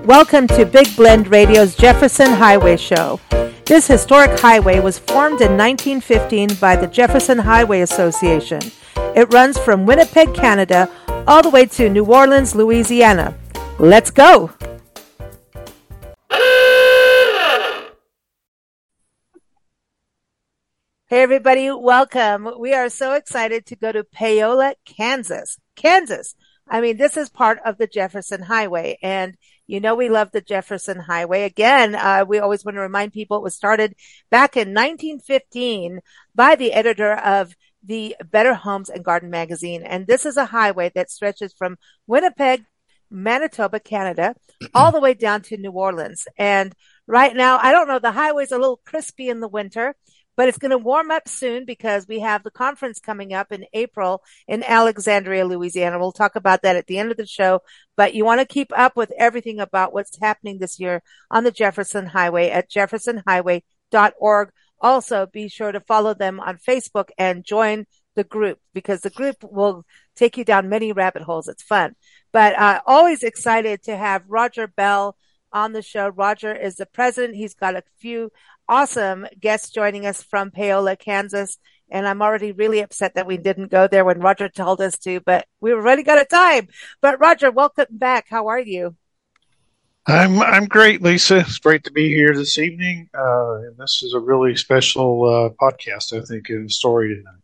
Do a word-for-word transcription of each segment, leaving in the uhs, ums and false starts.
Welcome to Big Blend Radio's Jefferson Highway Show. This historic highway was formed in nineteen fifteen by the Jefferson Highway Association. It runs from Winnipeg, Canada, all the way to New Orleans, Louisiana. Let's go! Hey everybody, welcome. We are so excited to go to Paola, Kansas. Kansas. I mean, this is part of the Jefferson Highway, and you know we love the Jefferson Highway. Again, uh, we always want to remind people it was started back in nineteen fifteen by the editor of the Better Homes and Garden magazine, and this is a highway that stretches from Winnipeg, Manitoba, Canada, all the way down to New Orleans. And right now, I don't know, the highway's a little crispy in the winter, but it's going to warm up soon because we have the conference coming up in April in Alexandria, Louisiana. We'll talk about that at the end of the show, but you want to keep up with everything about what's happening this year on the Jefferson Highway at jefferson highway dot org. Also, be sure to follow them on Facebook and join the group because the group will take you down many rabbit holes. It's fun, but uh, always excited to have Roger Bell on the show. Roger is the president. He's got a few awesome guests joining us from Paola, Kansas. And I'm already really upset that we didn't go there when Roger told us to, but we already got a time. But Roger, welcome back. How are you? I'm I'm great, Lisa. It's great to be here this evening. Uh, and this is a really special uh, podcast, I think, in story tonight.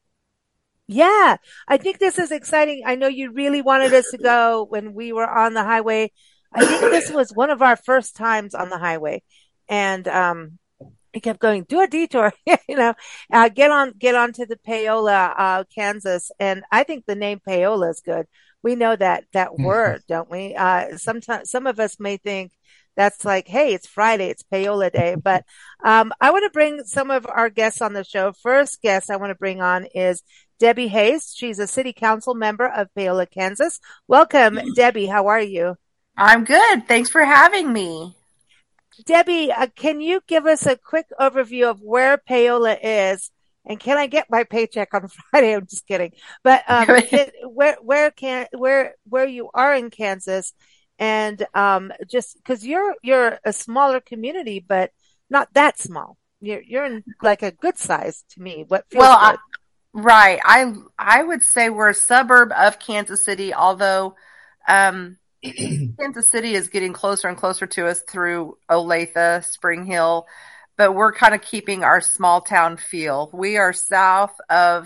Yeah, I think this is exciting. I know you really wanted us to go when we were on the highway. I think this was one of our first times on the highway. And, um, he kept going, do a detour, you know, uh, get on, get on to the Paola, uh, Kansas. And I think the name Paola is good. We know that, that word, don't we? Uh, sometimes, some of us may think that's like, hey, it's Friday, it's Paola Day. But, um, I want to bring some of our guests on the show. First guest I want to bring on is Debbie Hayes. She's a city council member of Paola, Kansas. Welcome, Debbie. How are you? I'm good. Thanks for having me. Debbie, uh, can you give us a quick overview of where Paola is? And can I get my paycheck on Friday? I'm just kidding. But um, it, where where can where where you are in Kansas, and um, just because you're you're a smaller community, but not that small. You're you're in like a good size to me. What feels well, good. I, right? I I would say we're a suburb of Kansas City, although. Um, Kansas City is getting closer and closer to us through Olathe, Spring Hill, but we're kind of keeping our small town feel. We are south of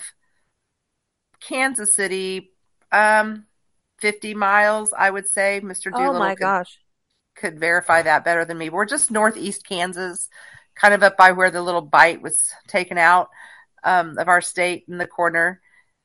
Kansas City, um, fifty miles, I would say. Mister Doolittle oh my could, gosh. could verify that better than me. We're just northeast Kansas, kind of up by where the little bite was taken out um, of our state in the corner.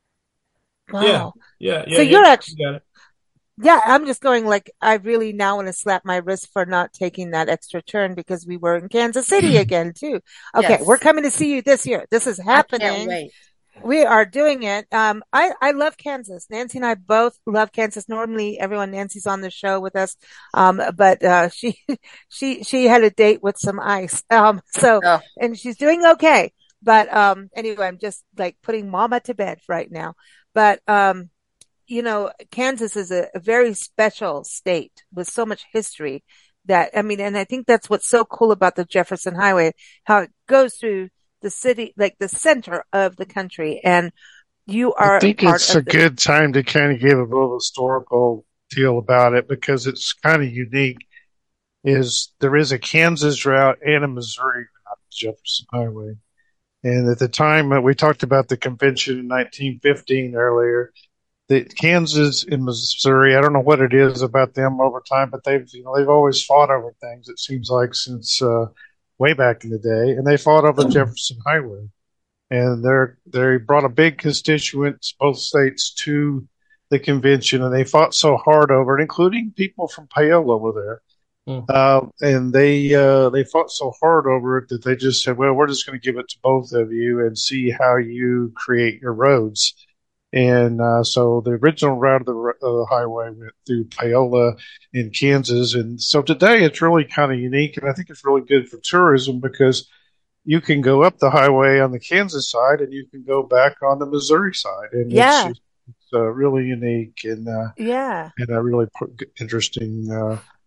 Wow. Yeah, yeah, yeah. So yeah, you're actually. You got it. Yeah, I'm just going like, I really now want to slap my wrist for not taking that extra turn because we were in Kansas City again too. Okay. Yes. We're coming to see you this year. This is happening. I can't wait. We are doing it. Um, I, I love Kansas. Nancy and I both love Kansas. Normally everyone, Nancy's on the show with us. Um, but, uh, she, she, she had a date with some ice. Um, so, Oh. and she's doing okay. But, um, anyway, I'm just like putting mama to bed right now. But, um, you know, Kansas is a, a very special state with so much history that, I mean, and I think that's what's so cool about the Jefferson Highway, how it goes through the city, like the center of the country. And you are, I think part it's of a the- good time to kind of give a little historical deal about it because it's kind of unique. Is there is a Kansas route and a Missouri route, Jefferson Highway. And at the time, uh, we talked about the convention in nineteen fifteen earlier. The Kansas and Missouri, I don't know what it is about them over time, but they've you know they've always fought over things. It seems like since uh, way back in the day, and they fought over the Jefferson Highway, and they're they brought a big constituents, both states, to the convention, and they fought so hard over it, including people from Paola were there, mm. uh, and they uh, they fought so hard over it that they just said, well, we're just going to give it to both of you and see how you create your roads. And uh, so the original route of the, uh, the highway went through Paola in Kansas. And so today it's really kind of unique. And I think it's really good for tourism because you can go up the highway on the Kansas side and you can go back on the Missouri side. And yeah. it's, it's uh, really unique and, uh, yeah. and a really interesting uh,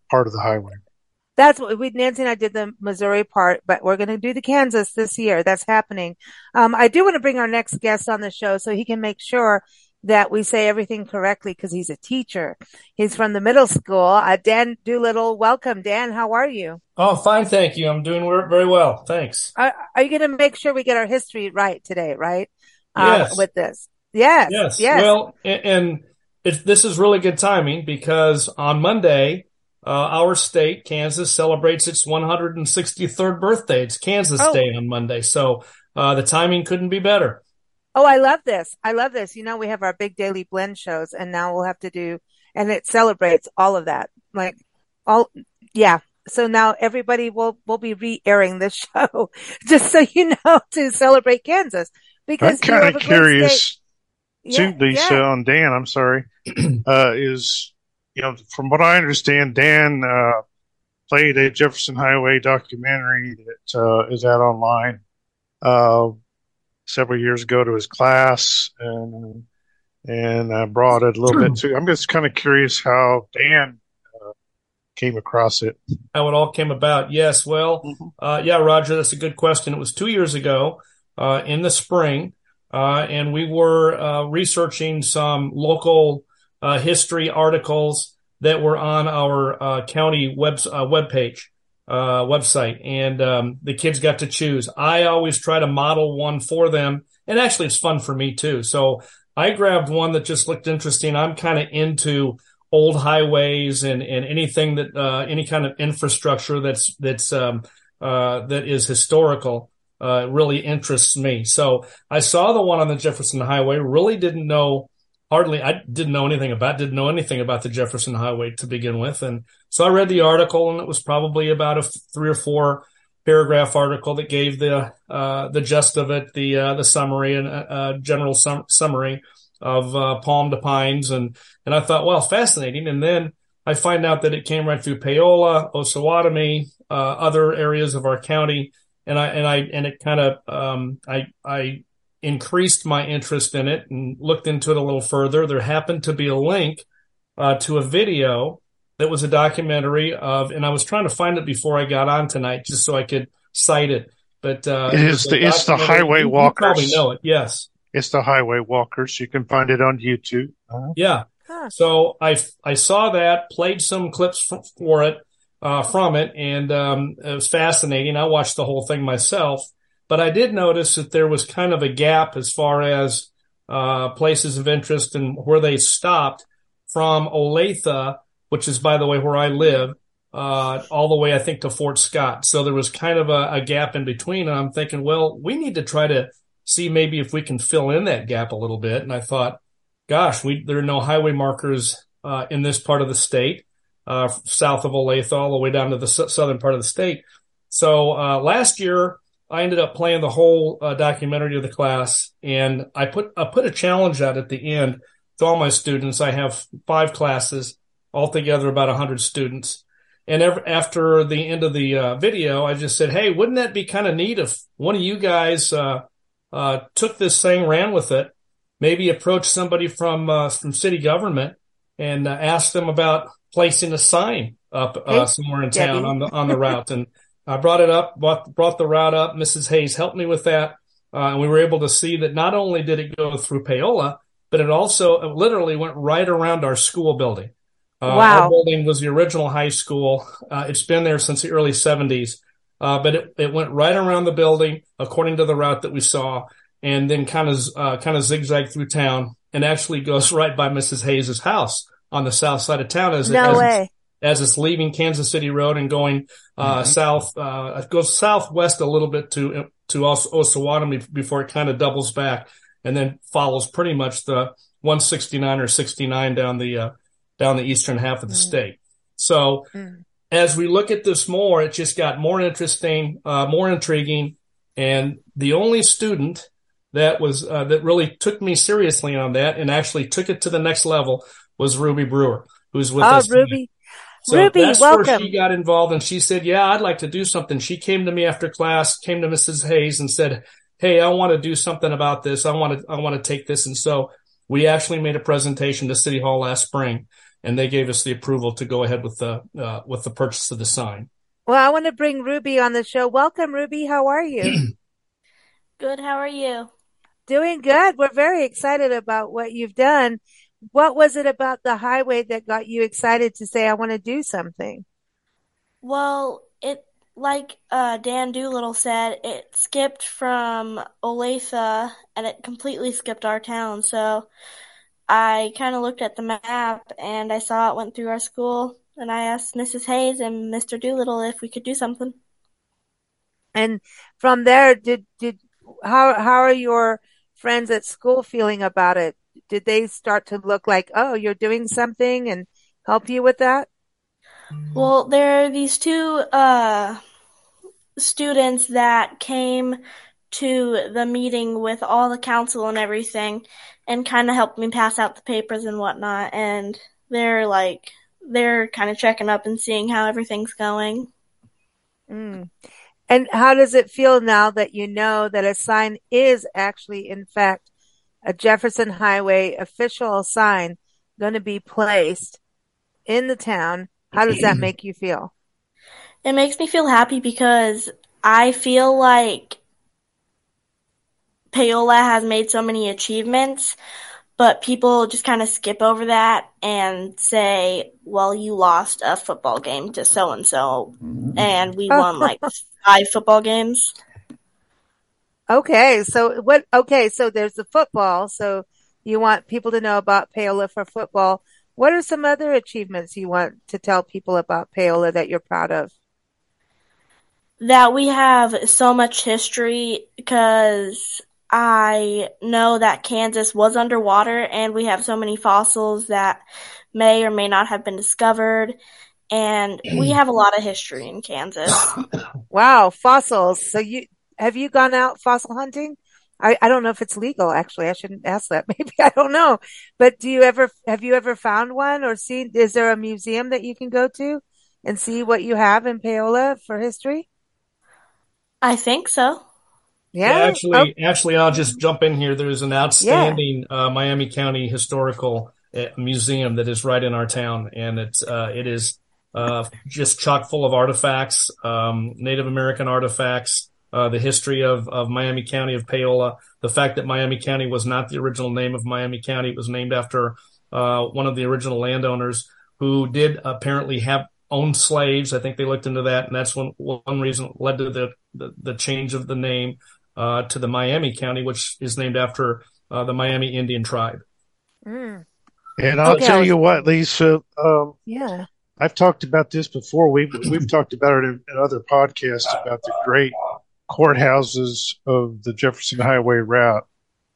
part of the highway. That's what we, Nancy and I did the Missouri part, but we're going to do the Kansas this year. That's happening. Um, I do want to bring our next guest on the show so he can make sure that we say everything correctly because he's a teacher. He's from the middle school. Uh, Dan Doolittle, welcome. Dan, how are you? Oh, fine. Thank you. I'm doing very well. Thanks. Are, are you going to make sure we get our history right today, right? Yes. Um, with this. Yes. Yes. Yes. Well, and, and it, this is really good timing because on Monday, Uh, our state, Kansas, celebrates its one hundred sixty-third birthday. It's Kansas Oh. Day on Monday. So uh, the timing couldn't be better. Oh, I love this. I love this. You know, we have our big daily blend shows and now we'll have to do, and it celebrates all of that. Like all, yeah. So now everybody will, will be re-airing this show just so you know to celebrate Kansas because I'm kind of curious yeah, too, Lisa, yeah. on Dan, I'm sorry, uh, is, you know, from what I understand, Dan uh, played a Jefferson Highway documentary that uh, is out online uh, several years ago to his class, and and I brought it a little bit too. I'm just kind of curious how Dan uh, came across it. How it all came about. Yes. Well, Mhm. uh, yeah, Roger, that's a good question. It was two years ago uh, in the spring, uh, and we were uh, researching some local uh, history articles that were on our uh, county web uh, webpage, uh, website, and um, the kids got to choose. I always try to model one for them, and actually it's fun for me too. So I grabbed one that just looked interesting. I'm kind of into old highways and, and anything that uh, any kind of infrastructure that's that's um, uh, that is historical uh, really interests me. So I saw the one on the Jefferson Highway. Really didn't know. Hardly, I didn't know anything about, didn't know anything about the Jefferson Highway to begin with. And so I read the article, and it was probably about a three or four paragraph article that gave the, uh, the gist of it, the, uh, the summary and, uh, general sum- summary of, uh, Palm to Pines. And, and I thought, well, fascinating. And then I find out that it came right through Paola, Osawatomie, uh, other areas of our county. And I, and I, and it kind of, um, I, I, increased my interest in it and looked into it a little further. There happened to be a link uh, to a video that was a documentary of, and I was trying to find it before I got on tonight just so I could cite it. But uh, It is the it's the Highway you, Walkers. You probably know it, yes. It's the Highway Walkers. You can find it on YouTube. Uh-huh. Yeah. Huh. So I I saw that, played some clips f- for it uh, from it, and um, it was fascinating. I watched the whole thing myself. But I did notice that there was kind of a gap as far as uh, places of interest and where they stopped from Olathe, which is, by the way, where I live, uh, all the way, I think, to Fort Scott. So there was kind of a, a gap in between. And I'm thinking, well, we need to try to see maybe if we can fill in that gap a little bit. And I thought, gosh, we there are no highway markers uh, in this part of the state, uh, south of Olathe, all the way down to the s- southern part of the state. So uh, last year, I ended up playing the whole uh, documentary to the class, and I put I put a challenge out at the end to all my students. I have five classes, altogether about one hundred students. And ever, after the end of the uh, video, I just said, hey, wouldn't that be kind of neat if one of you guys uh, uh, took this thing, ran with it, maybe approached somebody from uh, from city government and uh, asked them about placing a sign up uh, Hey, somewhere in Debbie. town on the on the route. And I brought it up, brought, brought the route up. Missus Hayes helped me with that. Uh, and we were able to see that not only did it go through Paola, but it also it literally went right around our school building. Uh, Wow. Our building was the original high school. Uh, it's been there since the early seventies. Uh, but it, it went right around the building according to the route that we saw, and then kind of, uh, kind of zigzagged through town and actually goes right by Missus Hayes' house on the south side of town as it, No as way. it's, as it's leaving Kansas City Road and going uh, Mhm. south. Uh, it goes southwest a little bit to to Os- Osawatomie before it kind of doubles back, and then follows pretty much the one sixty-nine or sixty-nine down the uh, down the eastern half of the Mm. state. So Mm. as we look at this more, it just got more interesting, uh, more intriguing, and the only student that was uh, that really took me seriously on that and actually took it to the next level was Ruby Brewer, who's with Oh, us tonight. Ruby. So Ruby, that's where welcome. she got involved, and she said, yeah, I'd like to do something. She came to me after class, came to Missus Hayes and said, hey, I want to do something about this. I want to, I want to take this. And so we actually made a presentation to City Hall last spring. and they gave us the approval to go ahead with the uh, with the purchase of the sign. Well, I want to bring Ruby on the show. Welcome, Ruby. How are you? Good. How are you? Doing good. We're very excited about what you've done. What was it about the highway that got you excited to say, I want to do something? Well, it like uh, Dan Doolittle said, it skipped from Olathe and it completely skipped our town. So I kind of looked at the map and I saw it went through our school, and I asked Missus Hayes and Mister Doolittle if we could do something. And from there, did did how how are your friends at school feeling about it? Did they start to look like, oh, you're doing something, and help you with that? Well, there are these two uh, students that came to the meeting with all the council and everything and kind of helped me pass out the papers and whatnot. And they're like, they're kind of checking up and seeing how everything's going. Mm. And how does it feel now that you know that a sign is actually, in fact, a Jefferson Highway official sign going to be placed in the town? How does that make you feel? It makes me feel happy because I feel like Paola has made so many achievements, but people just kind of skip over that and say, well, you lost a football game to so-and-so, and we won like five football games. Okay, so what, okay, so there's the football, so you want people to know about Paola for football. What are some other achievements you want to tell people about Paola that you're proud of? That we have so much history, because I know that Kansas was underwater and we have so many fossils that may or may not have been discovered, and we have a lot of history in Kansas. Wow, fossils. So you have you gone out fossil hunting? I, I don't know if it's legal, actually. I shouldn't ask that. Maybe, I don't know. But do you ever, have you ever found one or seen, is there a museum that you can go to and see what you have in Paola for history? I think so. Yeah. Yeah, actually, oh. actually, I'll just jump in here. There's an outstanding yeah. uh, Miami County historical uh, museum that is right in our town, and it's uh, it is uh, just chock full of artifacts, um, Native American artifacts, uh, the history of of Miami County, of Paola, the fact that Miami County was not the original name of Miami County. It was named after uh, one of the original landowners who did apparently have owned slaves. I think they looked into that, and that's one one reason led to the the, the change of the name uh, to the Miami County, which is named after uh, the Miami Indian tribe. Mm. And I'll okay. tell you what, Lisa. Um, yeah, I've talked about this before. We've we've talked about it in, in other podcasts about the great courthouses of the Jefferson Highway route.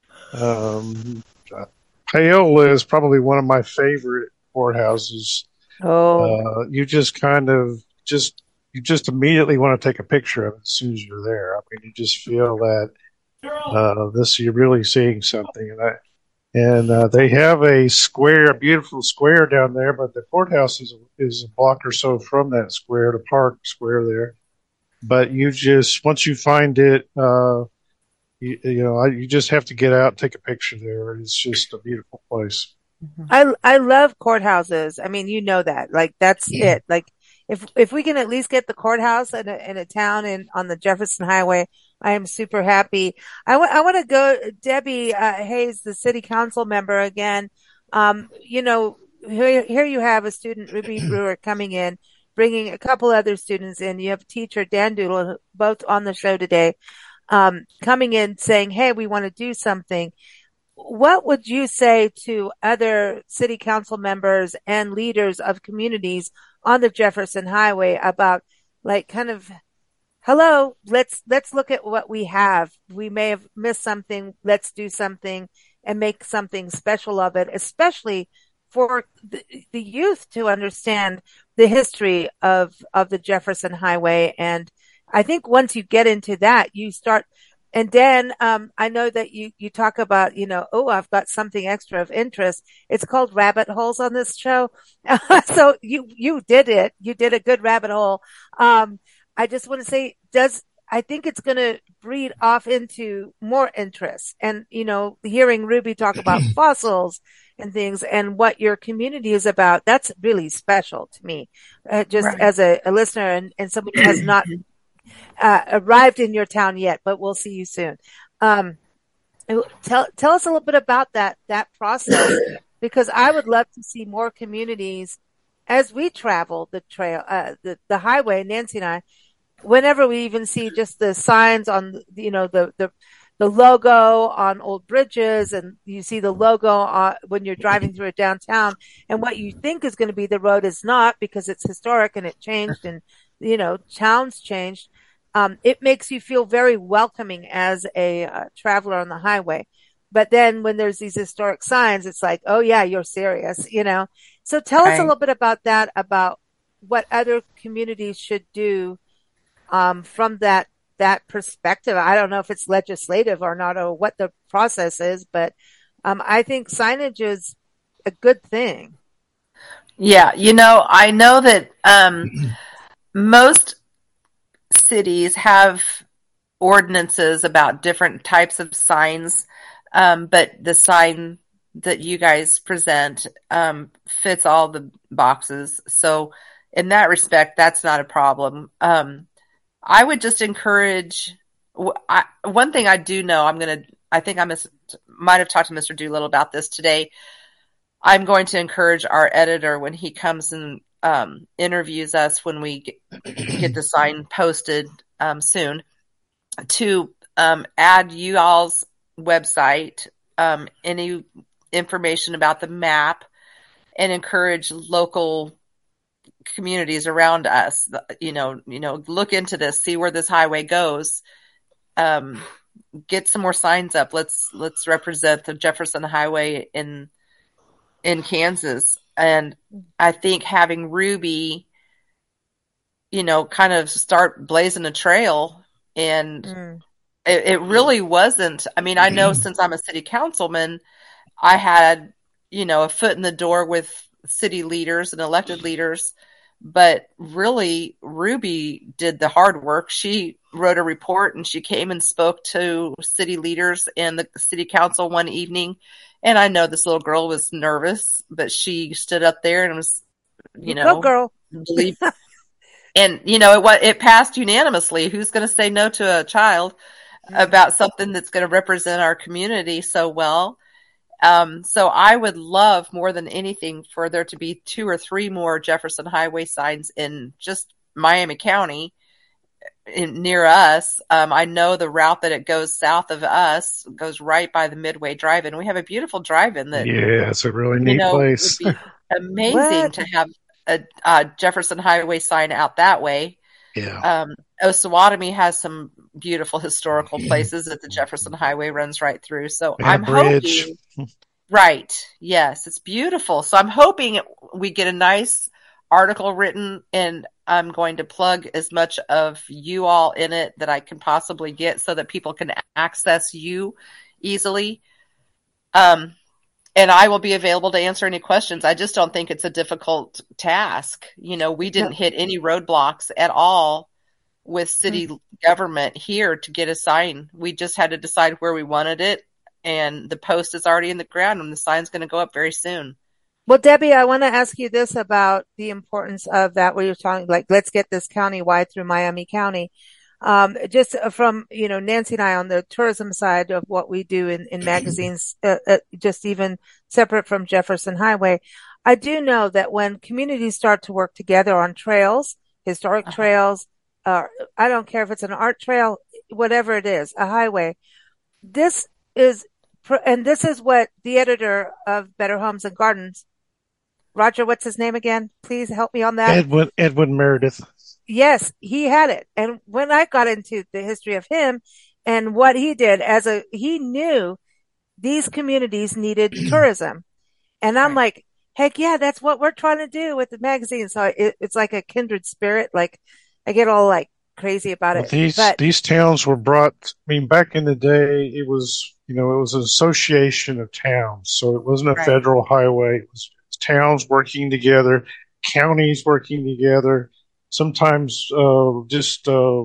Um, Paola is probably one of my favorite courthouses. Oh, uh, you just kind of just you just immediately want to take a picture of it as soon as you're there. I mean, you just feel that uh, this you're really seeing something, and I, and uh, they have a square, a beautiful square down there, but the courthouse is is a block or so from that square, the park square there. But you just once you find it, uh, you, you know, you just have to get out, and take a picture there. It's just a beautiful place. I I love courthouses. I mean, you know that. Like that's yeah. it. Like if if we can at least get the courthouse in a in a town in on the Jefferson Highway, I am super happy. I want I want to go, Debbie uh, Hayes, the city council member again. Um, you know, here here you have a student, Ruby Brewer, coming in, bringing a couple other students in. You have teacher Dan Doodle, both on the show today, um, coming in saying, "Hey, we want to do something." What would you say to other city council members and leaders of communities on the Jefferson Highway about, like, kind of, hello, let's, let's look at what we have. We may have missed something. Let's do something and make something special of it, especially for the, the youth to understand the history of, of the Jefferson Highway. And I think once you get into that, you start. And Dan, um, I know that you, you talk about, you know, oh, I've got something extra of interest. It's called rabbit holes on this show. So you, you did it. You did a good rabbit hole. Um, I just want to say, does, I think it's going to breed off into more interest. And, you know, hearing Ruby talk about fossils and things and what your community is about, that's really special to me, uh, just right. as a, a listener and, and somebody who has not uh, arrived in your town yet, but we'll see you soon. Um, tell, tell us a little bit about that, that process, because I would love to see more communities as we travel the trail, uh, the, the highway, Nancy and I, whenever we even see just the signs on, you know, the, the, the logo on old bridges, and you see the logo on, when you're driving through a downtown, and what you think is going to be the road is not, because it's historic and it changed and, you know, towns changed. Um, it makes you feel very welcoming as a uh, traveler on the highway. But then when there's these historic signs, it's like, oh yeah, you're serious, you know? So tell right. us a little bit about that, about what other communities should do, um, from that, that perspective. I don't know if it's legislative or not, or what the process is, but, um, I think signage is a good thing. Yeah. You know, I know that, um, most cities have ordinances about different types of signs. Um, but the sign that you guys present, um, fits all the boxes. So in that respect, that's not a problem. Um, I would just encourage, I, one thing I do know, I'm going to, I think I mis- might have talked to Mister Doolittle about this today. I'm going to encourage our editor when he comes and, um, interviews us when we get, get the sign posted, um, soon, to, um, add you all's website, um, any information about the map, and encourage local communities around us, you know, you know, look into this, see where this highway goes, um, get some more signs up. Let's, let's represent the Jefferson Highway in, in Kansas. And I think having Ruby, you know, kind of start blazing a trail, and mm. it, it really wasn't, I mean, I know since I'm a city councilman, I had, you know, a foot in the door with city leaders and elected leaders, but really Ruby did the hard work. She wrote a report and she came and spoke to city leaders and the city council one evening. And I know this little girl was nervous, but she stood up there and was, you know, go girl. believe, and you know, it it passed unanimously. Who's going to say no to a child about something that's going to represent our community so well? Um, so I would love more than anything for there to be two or three more Jefferson Highway signs in just Miami County in, near us. Um, I know the route that it goes south of us goes right by the Midway Drive-In. We have a beautiful drive-in that, yeah, it's a really neat you know, place. Would be amazing to have a, a Jefferson Highway sign out that way. Yeah. Um, Osawatomie has some beautiful historical places that the Jefferson Highway runs right through. So and I'm bridge. hoping, right. Yes, it's beautiful. So I'm hoping we get a nice article written, and I'm going to plug as much of you all in it that I can possibly get so that people can access you easily. Um, and I will be available to answer any questions. I just don't think it's a difficult task. You know, we didn't no. hit any roadblocks at all with city mm-hmm. government here to get a sign. We just had to decide where we wanted it, and the post is already in the ground, and the sign's going to go up very soon. Well, Debbie, I want to ask you this about the importance of that, where you're talking, like, let's get this county-wide through Miami County. Um, just from, you know, Nancy and I on the tourism side of what we do in, in magazines, uh, uh, just even separate from Jefferson Highway. I do know that when communities start to work together on trails, historic uh-huh. trails, uh, I don't care if it's an art trail, whatever it is, a highway, this is, and this is what the editor of Better Homes and Gardens, Roger, what's his name again? Please help me on that. Edwin, Edwin Meredith. Yes, he had it. And when I got into the history of him and what he did as a, he knew these communities needed tourism. And I'm right. like, heck yeah, that's what we're trying to do with the magazine. So it, it's like a kindred spirit. Like I get all like crazy about well, it. These, but, these towns were brought, I mean, back in the day, it was, you know, it was an association of towns. So it wasn't a right. federal highway. It was towns working together, counties working together. Sometimes uh, just uh,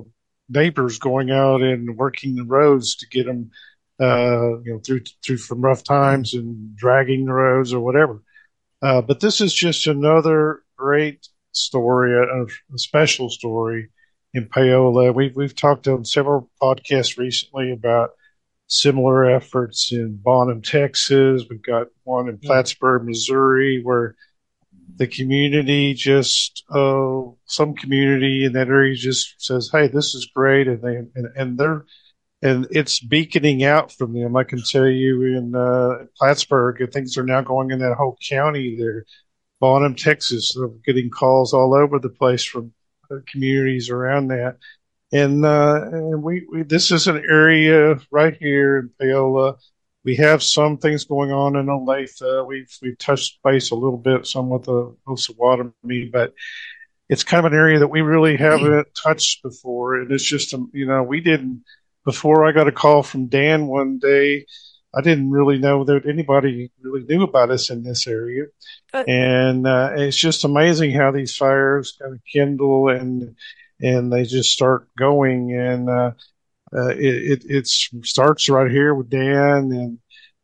neighbors going out and working the roads to get them, uh, you know, through through from rough times and dragging the roads or whatever. Uh, but this is just another great story, a, a special story in Paola. We've we've talked on several podcasts recently about similar efforts in Bonham, Texas. We've got one in Plattsburgh, Missouri, where the community just, uh, some community in that area just says, "Hey, this is great," and they and, and they're and it's beaconing out from them. I can tell you in uh, Plattsburgh, things are now going in that whole county there. Bonham, Texas, they're getting calls all over the place from uh, communities around that. And, uh, and we, we, this is an area right here in Paola. We have some things going on in Olathe. We've, we've touched base a little bit, some with the Osawatomie, but it's kind of an area that we really haven't touched before. And it's just, um, you know, we didn't, before I got a call from Dan one day, I didn't really know that anybody really knew about us in this area. Uh, and uh, it's just amazing how these fires kind of kindle and and they just start going. And uh, uh, it, it it starts right here with Dan and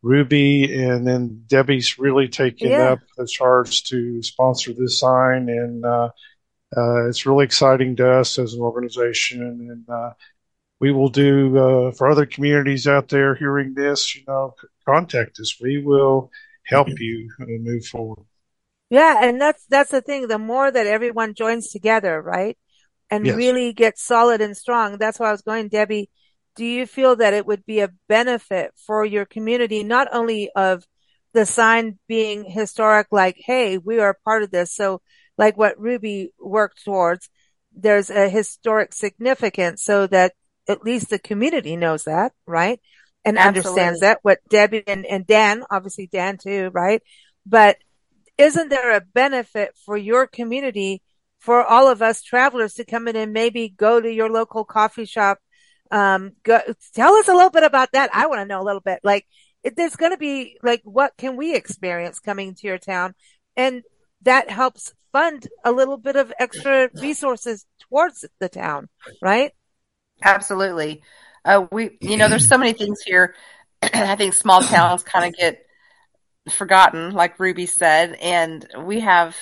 Ruby, and then Debbie's really taken yeah. up the charge to sponsor this sign. And uh, uh, it's really exciting to us as an organization. And uh, we will do uh, for other communities out there hearing this, you know, contact us. We will help you move forward. Yeah. And that's, that's the thing. The more that everyone joins together, right? And yes. really gets solid and strong. That's why I was going, Debbie, do you feel that it would be a benefit for your community, not only of the sign being historic, like, hey, we are part of this. So like what Ruby worked towards, there's a historic significance so that at least the community knows that, right? And Absolutely. Understands that. What Debbie and, and Dan, obviously Dan too, right? But isn't there a benefit for your community, for all of us travelers to come in and maybe go to your local coffee shop? Um, go, tell us a little bit about that. I want to know a little bit. Like, if there's going to be, like, what can we experience coming to your town? And that helps fund a little bit of extra resources towards the town, right? Absolutely. Uh, we, you know, there's so many things here. I think small towns kind of get forgotten, like Ruby said. And we have,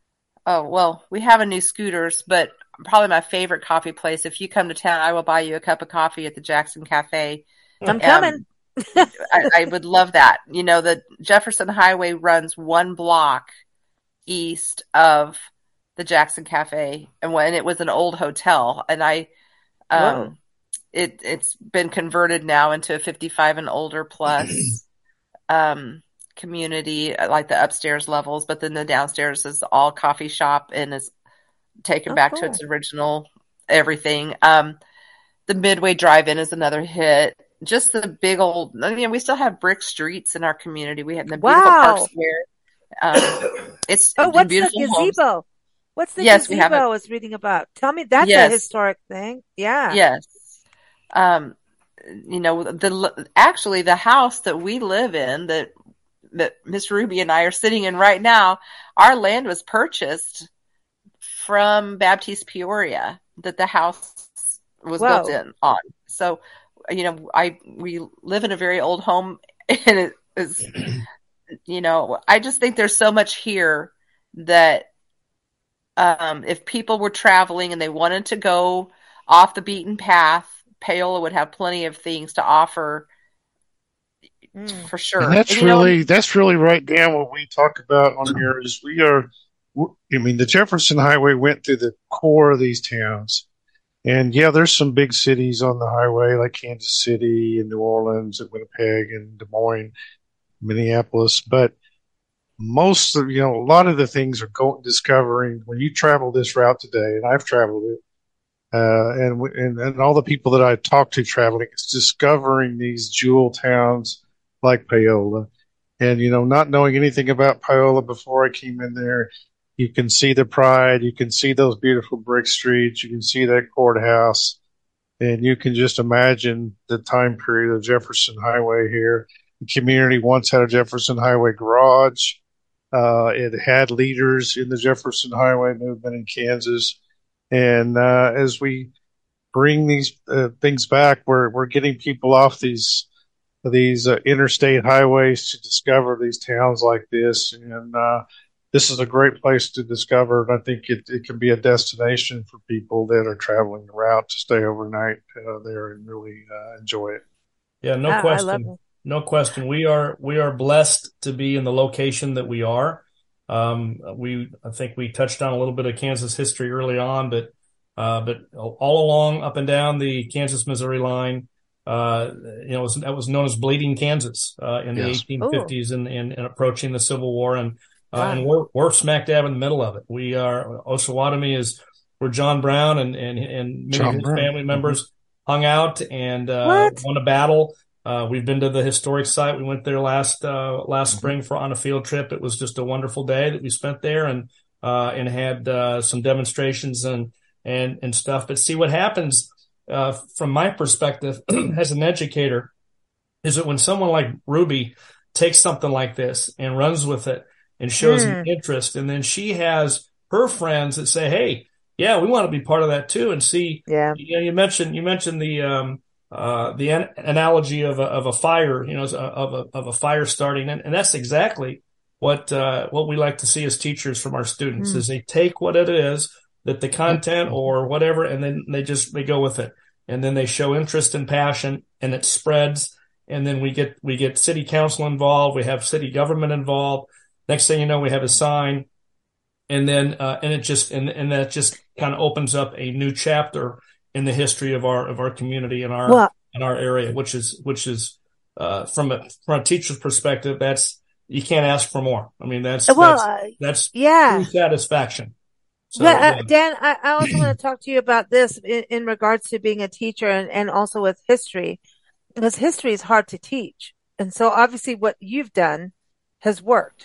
oh, well, we have a new Scooters, but probably my favorite coffee place. If you come to town, I will buy you a cup of coffee at the Jackson Cafe. I'm coming. Um, I, I would love that. You know, the Jefferson Highway runs one block east of the Jackson Cafe. And when it was an old hotel, and I, Um, it, it's been converted now into a fifty-five and older plus, um, community, like the upstairs levels, but then the downstairs is all coffee shop and is taken oh, back cool. to its original everything. Um, the Midway Drive-In is another hit. Just the big old, you know, we still have brick streets in our community. We have the beautiful wow. Park Square. Um, it's oh, what's beautiful the gazebo? homes. What's the yes, gazebo we I was reading about? Tell me, that's yes. a historic thing. Yeah. Yes. Um, you know, the actually the house that we live in, that that Miss Ruby and I are sitting in right now, our land was purchased from Baptiste Peoria, that the house was Whoa. built in on. So, you know, I we live in a very old home, and it is, you know, I just think there's so much here that. Um, if people were traveling and they wanted to go off the beaten path, Paola would have plenty of things to offer mm. for sure. And that's and, really, know, that's really right down what we talk about on here is we are, I mean, the Jefferson Highway went through the core of these towns. And yeah, there's some big cities on the highway like Kansas City and New Orleans and Winnipeg and Des Moines, Minneapolis, but most of, you know, a lot of the things are going, discovering when you travel this route today, and I've traveled it, uh, and, and, and all the people that I talk to traveling, it's discovering these jewel towns like Paola. And, you know, not knowing anything about Paola before I came in there, you can see the pride, you can see those beautiful brick streets, you can see that courthouse, and you can just imagine the time period of Jefferson Highway here. The community once had a Jefferson Highway garage. Uh, it had leaders in the Jefferson Highway movement in Kansas. And uh, as we bring these uh, things back. We're we're getting people off these these uh, interstate highways to discover these towns like this, and uh, this is a great place to discover. And I think it, it can be a destination for people that are traveling the route to stay overnight uh, there and really uh, enjoy it. Yeah, no Oh, I love question. it. No question. We are we are blessed to be in the location that we are. Um, we I think we touched on a little bit of Kansas history early on, but uh, but all along up and down the Kansas-Missouri line, uh, you know, it was, that was known as Bleeding Kansas uh, in the Yes. eighteen fifties and, and, and approaching the Civil War, and uh, Wow. and we're we're smack dab in the middle of it. We are Osawatomie is where John Brown and and and many John of his Brown. family members hung out and uh, What? won a battle. Uh, we've been to the historic site. We went there last uh, last spring for on a field trip. It was just a wonderful day that we spent there, and uh, and had uh, some demonstrations and and and stuff. But see, what happens uh, from my perspective as an educator is that when someone like Ruby takes something like this and runs with it and shows an Mm. interest, and then she has her friends that say, "Hey, yeah, we want to be part of that too." And see, Yeah. you know, you mentioned you mentioned the um, uh, the an- analogy of a of a fire, you know, of a of a fire starting, and, and that's exactly what uh, what we like to see as teachers from our students Mm. is they take what it is that the content or whatever, and then they just they go with it, and then they show interest and passion, and it spreads, and then we get we get city council involved, we have city government involved. Next thing you know, we have a sign, and then uh, and it just and and that just kind of opens up a new chapter in the history of our of our community and our Well, in our area, which is which is uh, from a from a teacher's perspective, that's you can't ask for more. I mean, that's well, that's uh, that's yeah. true satisfaction. So Yeah, uh, yeah, Dan, I, I also want to talk to you about this in, in regards to being a teacher and, and also with history, because history is hard to teach. And so obviously what you've done has worked.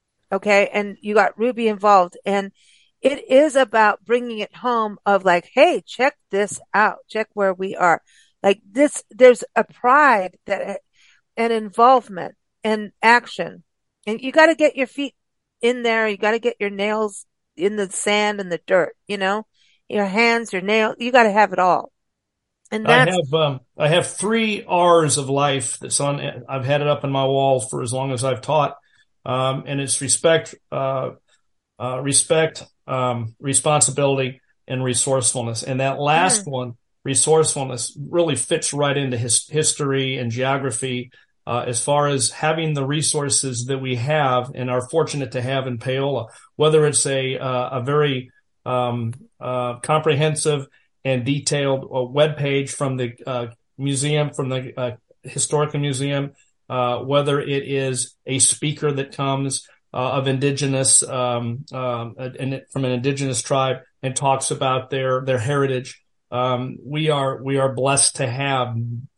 Okay. And you got Ruby involved, and it is about bringing it home of like, hey, check this out. Check where we are. Like this, there's a pride that and involvement and action, and you got to get your feet in there. You got to get your nails in the sand and the dirt, you know, your hands, your nails, you got to have it all. And I that's, have um, I have three R's of life that's on. I've had it up on my wall for as long as I've taught, um, and it's respect, uh, uh, respect, um, responsibility, and resourcefulness. And that last hmm, one, resourcefulness, really fits right into his history and geography. Uh, as far as having the resources that we have and are fortunate to have in Paola, whether it's a uh, a very um, uh, comprehensive and detailed uh, web page from the uh, museum, from the uh, historical museum, uh, whether it is a speaker that comes uh, of indigenous um, um, and from an indigenous tribe and talks about their their heritage. Um, we are we are blessed to have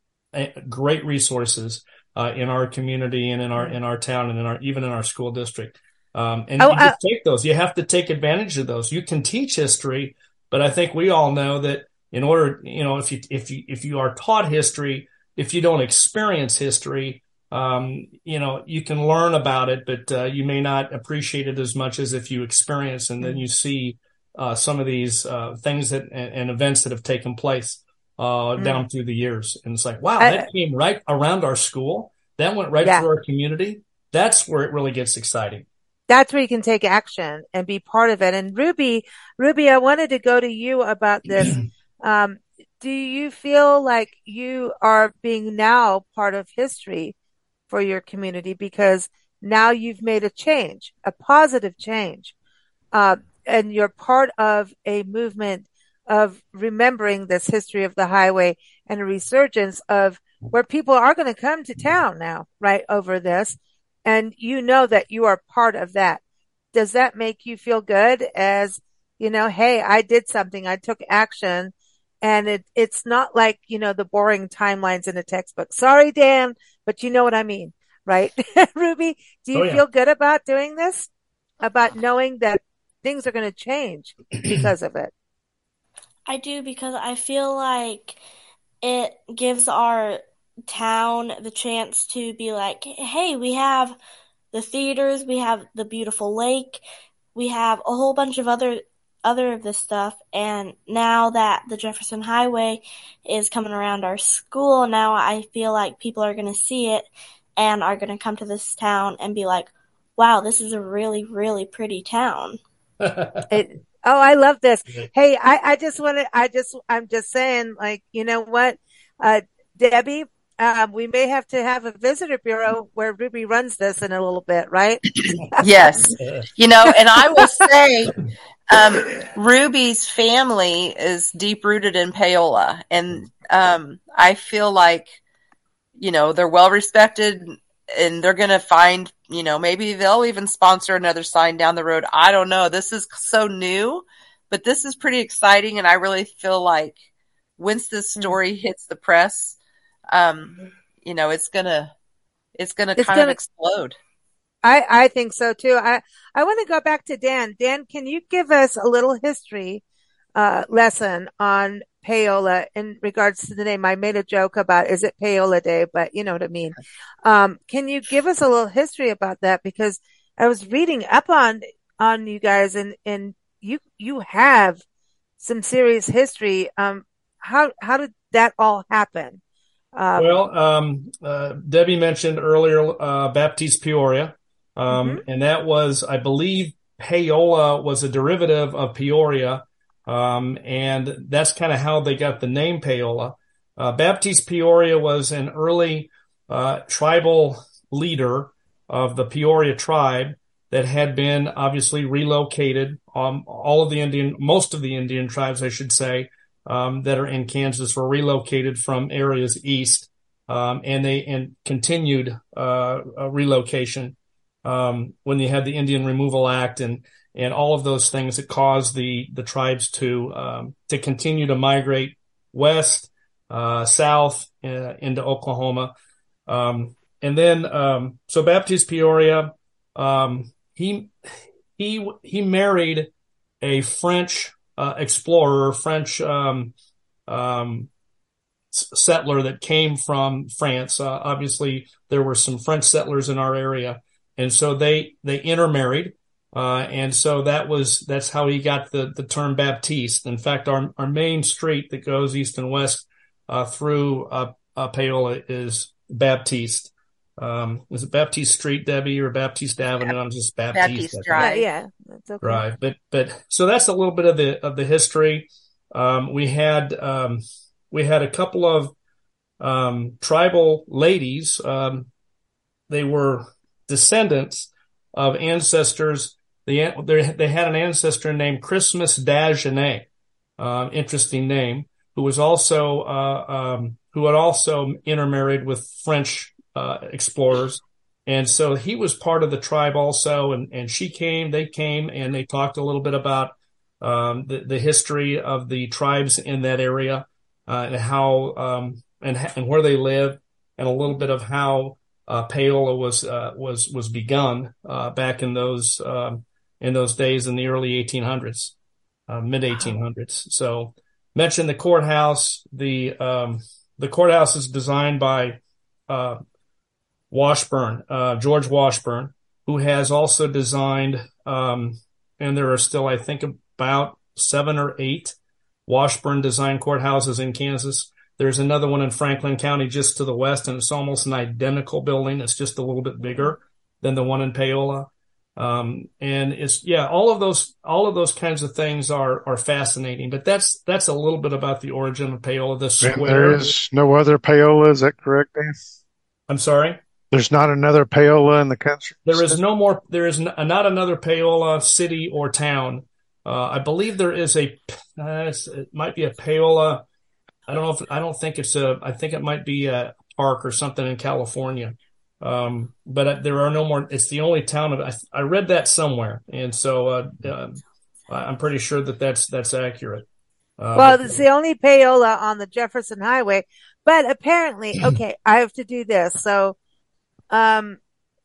great resources uh, in our community and in our in our town and in our even in our school district. Um, and oh, you uh, just take those. You have to take advantage of those. You can teach history, but I think we all know that in order, you know, if you if you if you are taught history, if you don't experience history, um, you know, you can learn about it, but uh, you may not appreciate it as much as if you experience and then you see uh, some of these uh, things that and, and events that have taken place uh, mm, down through the years. And it's like, wow, I, that came right around our school. That went right yeah, through our community. That's where it really gets exciting. that's where you can take action and be part of it. And Ruby, Ruby, I wanted to go to you about this. Um, do you feel like you are being now part of history for your community because now you've made a change, a positive change, uh, and you're part of a movement of remembering this history of the highway and a resurgence of where people are going to come to town now, right, over this. And you know that you are part of that. Does that make you feel good as, you know, hey, I did something, I took action, and it, it's not like, you know, the boring timelines in a textbook. Sorry, Dan, but you know what I mean, right? Ruby, do Oh you yeah. feel good about doing this? About knowing that things are going to change because of it? I do because I feel like it gives our town the chance to be like, hey, we have the theaters, we have the beautiful lake, we have a whole bunch of other other of this stuff. And now that the Jefferson Highway is coming around our school, now I feel like people are going to see it and are going to come to this town and be like, wow, this is a really, really pretty town. It, oh, I love this. Hey, I, I just want to, I just, I'm just saying, like, you know what, uh, Debbie, um, we may have to have a visitor bureau where Ruby runs this in a little bit, right? Yes. You know, and I will say, um, Ruby's family is deep rooted in Paola. And, um, I feel like, you know, they're well respected and they're going to find, you know, maybe they'll even sponsor another sign down the road. I don't know. This is so new, but this is pretty exciting. And I really feel like once this story hits the press, um, you know, it's gonna, it's gonna It's kind gonna- of explode. I, I think so too. I, I want to go back to Dan. Dan, can you give us a little history, uh, lesson on Paola in regards to the name? I made a joke about, is it Paola Day? But you know what I mean. Um, can you give us a little history about that? Because I was reading up on, on you guys and, and you, you have some serious history. Um, how, how did that all happen? Um, Well, um, uh, Debbie mentioned earlier uh, Baptiste Peoria, um, Mhm. and that was, I believe, Paola was a derivative of Peoria, um, and that's kind of how they got the name Paola. Uh, Baptiste Peoria was an early uh, tribal leader of the Peoria tribe that had been obviously relocated. Um, all of the Indian, most of the Indian tribes, I should say, Um, that are in Kansas were relocated from areas east, um, and they and continued uh, a relocation um, when you had the Indian Removal Act and and all of those things that caused the the tribes to um, to continue to migrate west, uh, south uh, into Oklahoma, um, and then um, so Baptiste Peoria, um, he he he married a French Uh, explorer, French um, um, settler that came from France. Uh, obviously, there were some French settlers in our area, and so they they intermarried, uh, and so that was that's how he got the the term Baptiste. In fact, our our main street that goes east and west uh, through uh, uh, Paola is Baptiste. Um, is it Baptiste Street, Debbie, or Baptiste Avenue? I'm just Baptiste. Baptiste I think. Drive. Yeah, yeah, that's okay. Right. But, but, so that's a little bit of the, of the history. Um, we had, um, we had a couple of, um, tribal ladies. Um, they were descendants of ancestors. They, they had an ancestor named Christmas Dagenet, um, interesting name, who was also, uh, um, who had also intermarried with French, uh, explorers. And so he was part of the tribe also, and, and she came, they came, and they talked a little bit about um, the, the history of the tribes in that area, uh, and how um, and and where they live, and a little bit of how uh, Paola was uh, was was begun uh, back in those um, in those days in the early eighteen hundreds, uh, mid eighteen hundreds. So mentioned the courthouse. The um, the courthouse is designed by uh, Washburn, uh, George Washburn, who has also designed, um, and there are still, I think, about seven or eight Washburn designed courthouses in Kansas. There's another one in Franklin County just to the west, and it's almost an identical building. It's just a little bit bigger than the one in Paola. Um, and it's, yeah, all of those, all of those kinds of things are, are fascinating, but that's, that's a little bit about the origin of Paola, the square. And there is no other Paola, is that correct, Dan? I'm sorry? There's not another Paola in the country? There is no more, there is n- not another Paola city or town. Uh, I believe there is a, uh, it might be a Paola. I don't know if, I don't think it's a, I think it might be a park or something in California. Um, but uh, there are no more, it's the only town of, I, I read that somewhere. And so, uh, uh, I'm pretty sure that that's, that's accurate. Uh, Well, but- it's the only Paola on the Jefferson Highway, but apparently, okay, I have to do this. So, um,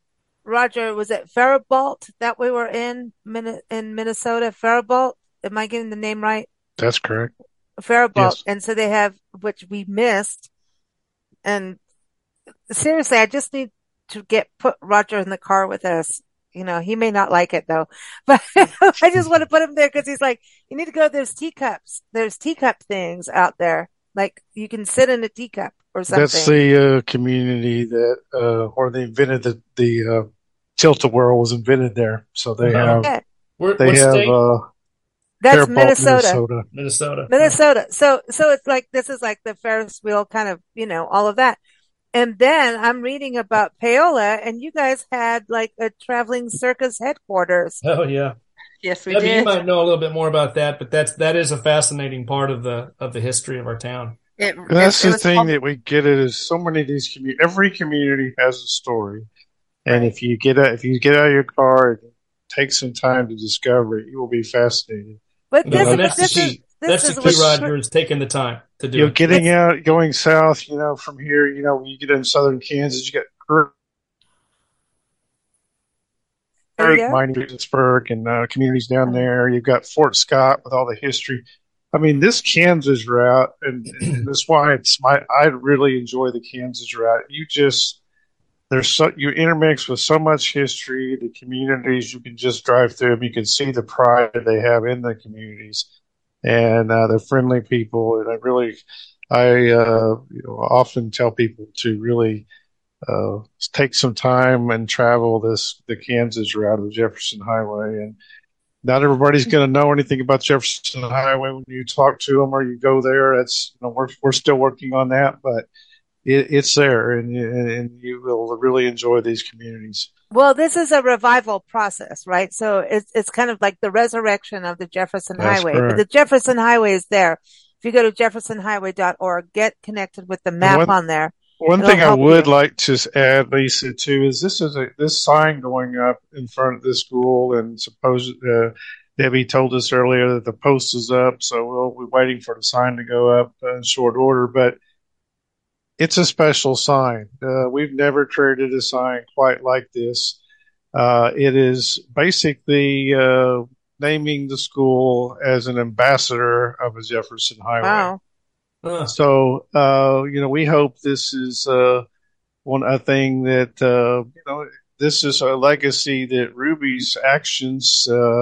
Roger, was it Faribault that we were in, Min- in Minnesota? Faribault? Am I getting the name right? That's correct. Faribault. Yes. And so they have, which we missed. And seriously, I just need to get, put Roger in the car with us. You know, he may not like it though, but I just want to put him there because he's like, you need to go. There's teacups. There's teacup things out there. Like you can sit in a teacup or something. That's the uh, community that, uh, or they invented the, the, uh, Tilt-A-Whirl was invented there. So they Oh. have, Okay. Where, they what have, state? uh, That's Faribault, Minnesota. Minnesota. Minnesota. Minnesota. So, so it's like, this is like the Ferris wheel kind of, you know, all of that. And then I'm reading about Paola and you guys had like a traveling circus headquarters. Oh yeah. Yes, we Debbie, you did. might know a little bit more about that, but that's that is a fascinating part of the of the history of our town. It, And that's it, it the was thing called- that we get it is so many of these commu- every community has a story. And Right. if you get out, if you get out of your car and take some time to discover it, you will be fascinated. But No, this, and but that's the this is, key. this That's is the what- key, Roger, is taking the time to do You know, it. getting out, going south, you know, from here, you know, when you get in southern Kansas, you got Are you Pittsburgh, there? mining Pittsburgh, and uh, communities down there. You've got Fort Scott with all the history. I mean, this Kansas route, and, and that's why it's my. I really enjoy the Kansas route. You just there's so you intermix with so much history. The communities you can just drive through them. You can see the pride that they have in the communities, and uh, they're friendly people. And I really, I uh, you know, often tell people to really. Uh, take some time and travel this the Kansas route of the Jefferson Highway, and not everybody's going to know anything about Jefferson Highway when you talk to them or you go there. That's you know we're we're still working on that, but it, it's there, and you- and you will really enjoy these communities. Well, this is a revival process, right? So it's, it's kind of like the resurrection of the Jefferson That's Highway, but correct. the Jefferson Highway is there. If you go to jefferson highway dot org, get connected with the map One- on there. One It'll thing I help would you. like to add, Lisa, too, is this is a this sign going up in front of the school, and suppose uh, Debbie told us earlier that the post is up, so we'll be waiting for the sign to go up in short order. But it's a special sign. Uh, we've never created a sign quite like this. Uh, it is basically uh, naming the school as an ambassador of the Jefferson Highway. Wow. Huh. So, uh, you know, we hope this is, uh, one, a thing that, uh, you know, this is a legacy that Ruby's actions, uh,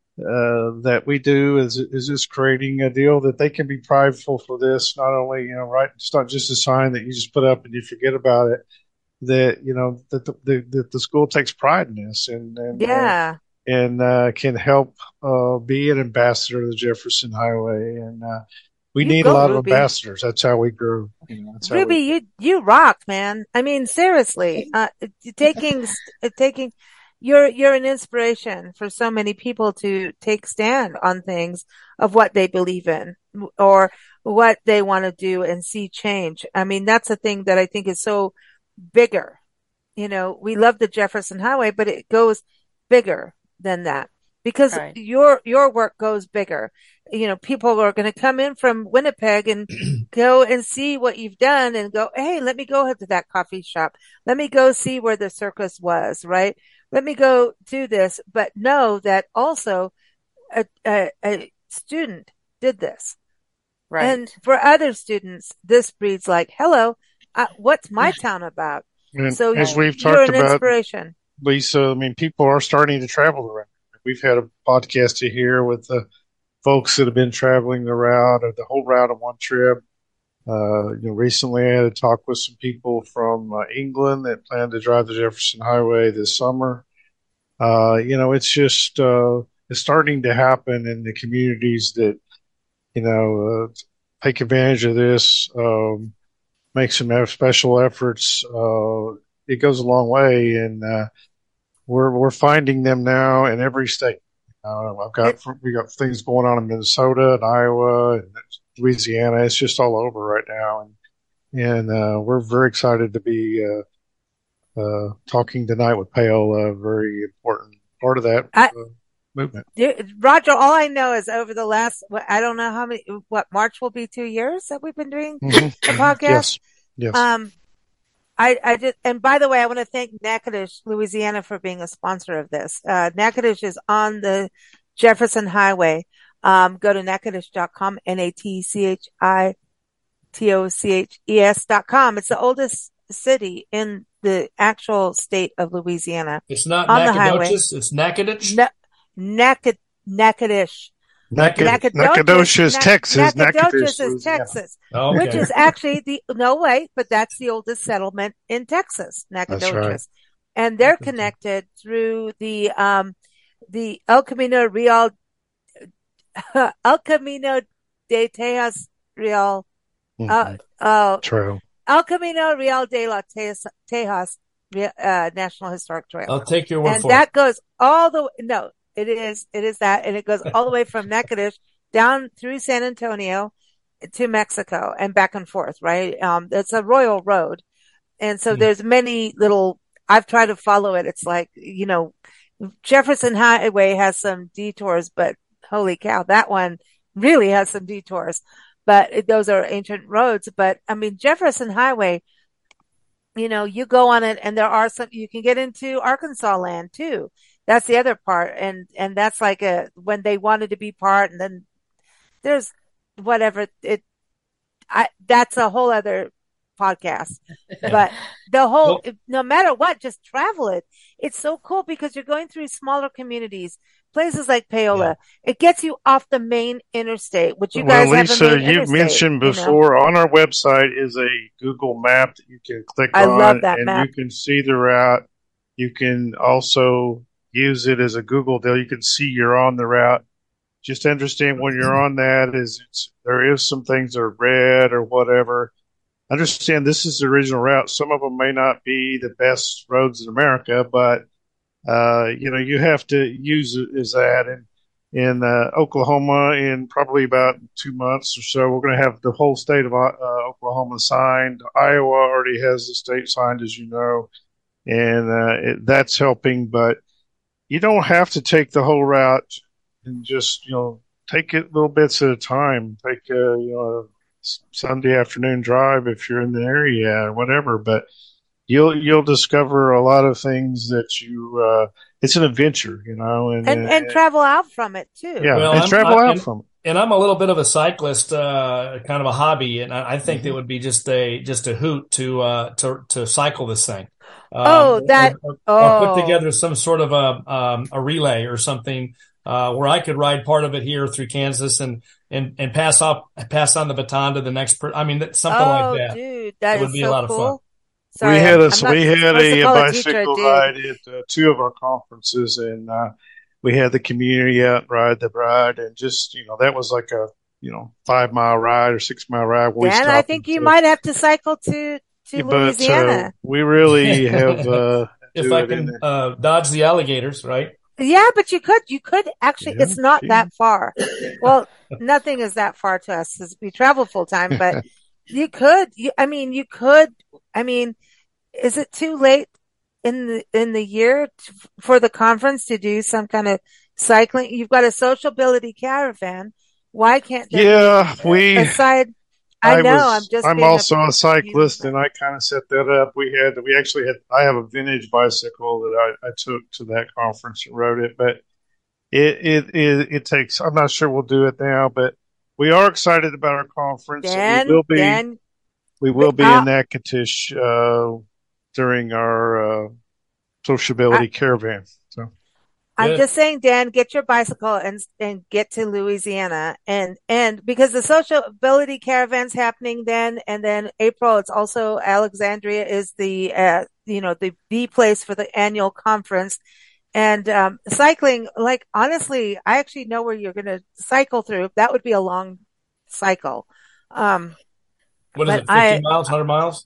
uh, that we do is, is just creating a deal that they can be prideful for this. Not only, you know, right. It's not just a sign that you just put up and you forget about it, that, you know, that the, the, that the school takes pride in this and, and, uh, Yeah. and, uh, can help, uh, be an ambassador of the Jefferson Highway. And, uh, we You need go, a lot of Ruby. ambassadors. That's how we grew. You know, that's how Ruby, we, you, you rock, man. I mean, seriously, uh, taking, taking, you're, you're an inspiration for so many people to take stand on things of what they believe in or what they want to do and see change. I mean, that's a thing that I think is so bigger. You know, we love the Jefferson Highway, but it goes bigger than that because Right. your, your work goes bigger. You know, people are going to come in from Winnipeg and go and see what you've done and go, hey, let me go to that coffee shop. Let me go see where the circus was, right? Let me go do this, but know that also a, a, a student did this. Right. And for other students, this breeds like, hello, uh, what's my town about? and So as you- we've you're talked an about, inspiration. Lisa, I mean, people are starting to travel the route. We've had a podcast to hear with the folks that have been traveling the route or the whole route on one trip. Uh, you know, recently I had a talk with some people from uh, England that plan to drive the Jefferson Highway this summer. Uh, you know, it's just, uh, it's starting to happen in the communities that, you know, uh, take advantage of this, um, make some special efforts. Uh, it goes a long way, and uh, we're we're finding them now in every state. Uh, I've got we got things going on in Minnesota and Iowa and Louisiana. It's just all over right now, and and uh, we're very excited to be uh, uh, talking tonight with Paola. A very important part of that I- uh, movement. Roger, all I know is over the last, I don't know how many, what, March will be two years that we've been doing Mhm. the podcast. Yes, yes. Um, I, I just, and by the way, I want to thank Natchitoches, Louisiana for being a sponsor of this. Uh, Natchitoches is on the Jefferson Highway. Um, go to natchitoches dot com, N A T C H I T O C H E S dot com. It's the oldest city in the actual state of Louisiana. It's not on the highway. Nacogdoches, it's Natchitoches? Na- Nacogdoches. Natchitoches. Nacogdoches, Nacogdoches, Texas. Nacogdoches is Texas, Okay. which is actually the, no way, but that's the oldest settlement in Texas, Nacogdoches. That's right. And they're connected through the, um, the El Camino Real, El Camino de Tejas Real, uh, Mhm. uh, Trail. El Camino Real de la Tejas, Tejas uh, National Historic Trail. I'll take your word And for that it. goes all the way, no, it is, it is that, and it goes all the way from Natchitoches down through San Antonio to Mexico and back and forth, right? Um, it's a royal road. And so Hmm. there's many little, I've tried to follow it. It's like, you know, Jefferson Highway has some detours, but holy cow, that one really has some detours. But it, those are ancient roads. But I mean, Jefferson Highway, you know, you go on it and there are some, you can get into Arkansas land too. That's the other part. And, and that's like a, when they wanted to be part, and then there's whatever it, I, that's a whole other podcast, but the whole, Well- no matter what, just travel it. It's so cool because you're going through smaller communities, places like Paola. It gets you off the main interstate, which you guys well, have Lisa, a main you interstate, mentioned you know? before on our website is a Google map that you can click I on, love that and map. you can see the route. You can also use it as a Google deal. You can see you're on the route. Just understand when you're on that is it's, there is some things that are red or whatever. Understand this is the original route. Some of them may not be the best roads in America, but uh, you know, you have to use it as that. And in uh, Oklahoma, in probably about two months or so, we're going to have the whole state of uh, Oklahoma signed. Iowa already has the state signed, as you know, and uh, it, that's helping. But you don't have to take the whole route and just, you know, take it little bits at a time. Take a, you know, a Sunday afternoon drive if you're in the area or whatever. But you'll you'll discover a lot of things that you. Uh, it's an adventure, you know, and And, and travel out from it too. yeah, Well, and I'm- travel I- out and- from it. And I'm a little bit of a cyclist, uh, kind of a hobby, and I, I think Mhm. it would be just a just a hoot to uh, to to cycle this thing. Um, Oh, that- or, or, oh. or put together some sort of a um, a relay or something uh, where I could ride part of it here through Kansas and and and pass off pass on the baton to the next person. I mean, that- something oh, like that. dude, that It would is be a so lot of cool. fun. Sorry, we had I'm- a I'm not we had supposed to a, call a teacher a bicycle dude. ride at uh, two of our conferences, and uh, we had the community out and ride the ride, and just you know that was like a you know five mile ride or six mile ride. Where we Dan, I stopped think and you said- might have to cycle to to Yeah, but uh, Louisiana. we really have uh, If do I it in can the- uh, dodge the alligators, right? Yeah, but you could, you could actually, Yeah, it's not you- that far. Well, nothing is that far to us because we travel full time, but you could, you, I mean, you could, I mean, is it too late in the, in the year to, for the conference to do some kind of cycling? You've got a sociability caravan. Why can't there yeah, be we. a side? I, know, was- I'm just I'm being a- also a cyclist, but- and I kind of set that up. We had, we actually had. I have a vintage bicycle that I, I took to that conference and rode it, but it, it it it takes. I'm not sure we'll do it now, but we are excited about our conference. and Dan, we will be. Dan, we will be uh, in Natchitoches uh, during our uh, sociability caravan. So I'm Good. just saying, Dan, get your bicycle and and get to Louisiana, and and because the sociability caravan's happening then, and then April, it's also Alexandria is the uh, you know the the place for the annual conference, and um, cycling. Like honestly, I actually know where you're going to cycle through. That would be a long cycle. Um, What is But it? fifty I- miles, one hundred miles?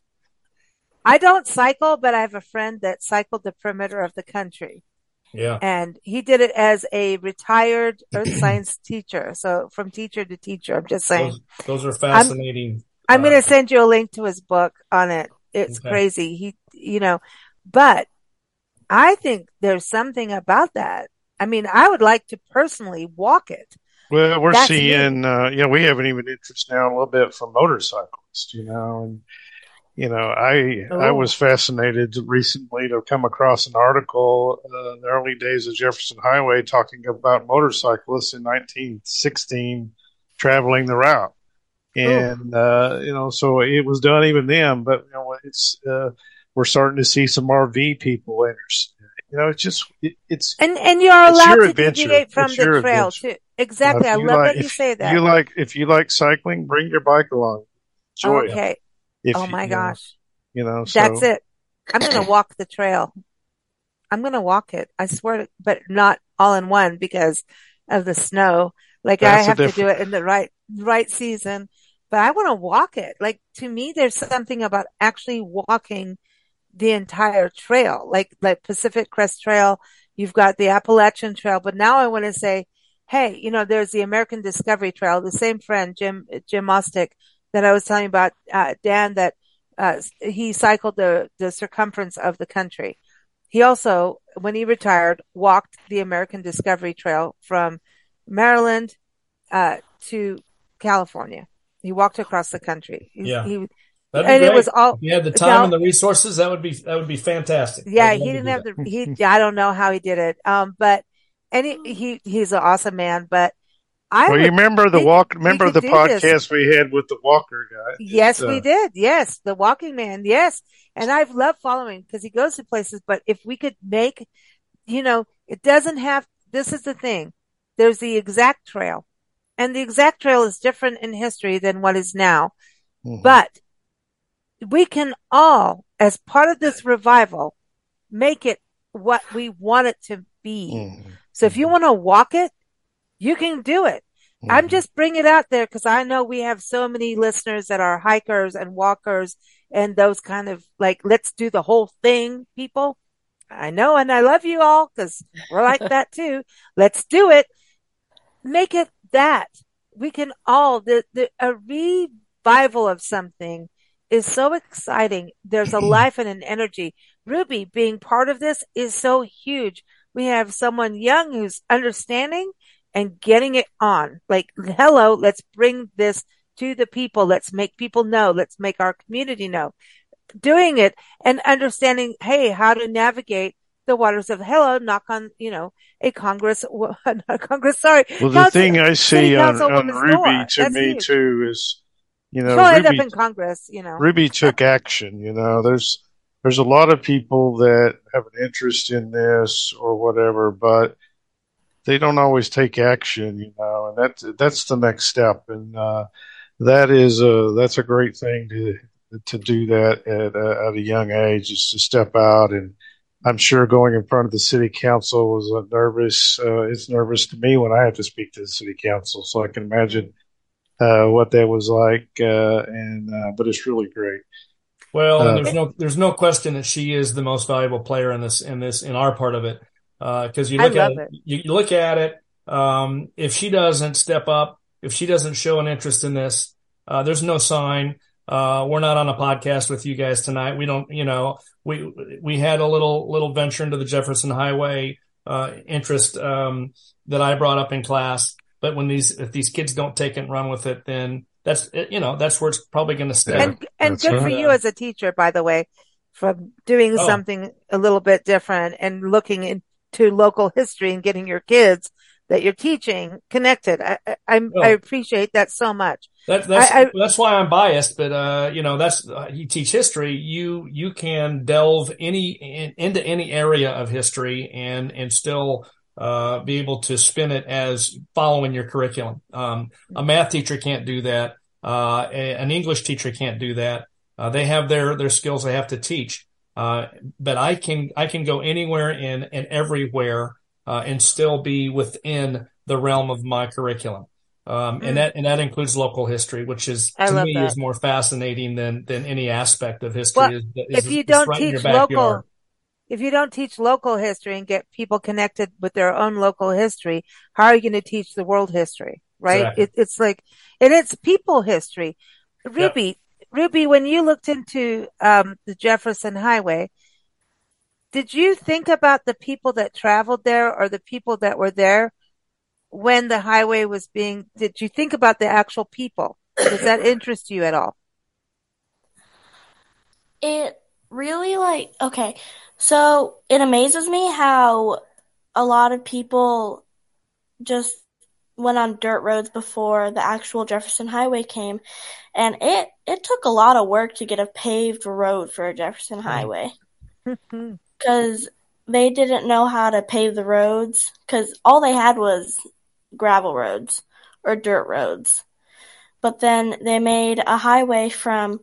I don't cycle, but I have a friend that cycled the perimeter of the country. Yeah. And he did it as a retired earth science teacher. So from teacher to teacher, I'm just saying. Those, those are fascinating. I'm uh, going to send you a link to his book on it. It's Okay. crazy. He, you know, but I think there's something about that. I mean, I would like to personally walk it. well, we're That's seeing. Uh, yeah, we have an even interest now a little bit from motorcyclists. You know, and you know, I I Oh. was fascinated recently to come across an article uh, in the early days of Jefferson Highway talking about motorcyclists in nineteen sixteen traveling the route, and uh, you know, so it was done even then. But you know, it's uh, we're starting to see some R V people interested. You know, it's just it, it's And and you're it's allowed your to adventure. deviate from It's the your trail adventure. too. You know, Exactly. if I you love like that you if say you that. like if you like cycling, bring your bike along. Enjoy it. Okay. If Oh you my you know gosh. you know That's so it. I'm going to walk the trail. I'm going to walk it. I swear, to, but not all in one because of the snow. Like I that's a have to do different. it in the right, right season, but I want to walk it. Like to me, there's something about actually walking the entire trail, like, like Pacific Crest Trail. You've got the Appalachian Trail, but now I want to say, hey, you know, there's the American Discovery Trail, the same friend, Jim, Jim Ostick that I was telling you about, uh, Dan, that, uh, he cycled the, the circumference of the country. He also, when he retired, walked the American Discovery Trail from Maryland, uh, to California. He walked across the country. He, Yeah. he, That'd be and it was great. all, If you had the time and now, the resources, that would be that would be fantastic. I yeah, would he love to didn't do have that. the, he, I don't know how he did it. Um, but, and he, he, he's an awesome man, but I Well, you would remember the think walk. we Remember could the do this. podcast we had with the Walker guy. It, Yes, we uh, did. Yes. The walking man. Yes. And I've loved following because he goes to places, but if we could make, you know, it doesn't have, this is the thing. There's the exact trail and the exact trail is different in history than what is now, mhm, but we can all, as part of this revival, make it what we want it to be. mhm, So if you mhm, want to walk it, you can do it. I'm mhm. just bringing it out there because I know we have so many listeners that are hikers and walkers and those kind of like, let's do the whole thing people. I know. And I love you all because we're like that too. Let's do it. Make it that we can all, the, the, a revival of something is so exciting. There's a life and an energy. Ruby being part of this is so huge. We have someone young who's understanding and getting it on. Like, hello, let's bring this to the people. Let's make people know. Let's make our community know. Doing it and understanding, hey, how to navigate the waters of hello, knock on, you know, a Congress, not Congress, sorry, Well, the council, thing I city see on on councilwoman's Ruby door. to That's me huge. too is, you know, She'll end up Ruby in Congress, you know. Ruby took action. You know, there's there's a lot of people that have an interest in this or whatever, but they don't always take action. You know, and that's that's the next step, and uh, that is a that's a great thing to to do that at a, at a young age is to step out. And I'm sure going in front of the city council was a nervous. Uh, it's nervous to me when I have to speak to the city council, so I can imagine uh, what that was like. Uh, and uh, but it's really great. Well, and Uh, there's no there's no question that she is the most valuable player in this in this in our part of it. Because you I look at love it, it. you, you look at it. Um, if she doesn't step up, if she doesn't show an interest in this, uh, there's no sign. Uh, we're not on a podcast with you guys tonight. We don't, you know, we we had a little little venture into the Jefferson Highway uh, interest um, that I brought up in class. But when these if these kids don't take it and run with it, then that's you know that's where it's probably going to stay. yeah, And, and that's good for right. you as a teacher, by the way, from doing Oh, something a little bit different and looking into local history and getting your kids that you're teaching connected. I, I, I'm- I well, appreciate that so much. That, that's I, I, that's why I'm biased, but uh, you know, that's uh, you teach history. You you can delve any in, into any area of history and and still uh, be able to spin it as following your curriculum. Um, a math teacher can't do that. Uh, a, an English teacher can't do that. Uh, they have their their skills they have to teach. Uh, but I can I can go anywhere and and everywhere uh, and still be within the realm of my curriculum. Um, and mm, that and that includes local history, which is I to love me that. is more fascinating than than any aspect of Well, history. Is if is, you is don't right in your teach backyard. local, if you don't teach local history and get people connected with their own local history, how are you going to teach the world history? Right? Exactly. It, it's like, and it's people history. Yep. Ruby, Ruby, when you looked into um, the Jefferson Highway, did you think about the people that traveled there or the people that were there when the highway was being, did you think about the actual people? Does that interest you at all? It really like okay. So it amazes me how a lot of people just went on dirt roads before the actual Jefferson Highway came, and it it took a lot of work to get a paved road for a Jefferson Highway because they didn't know how to pave the roads because all they had was gravel roads or dirt roads. But then they made a highway from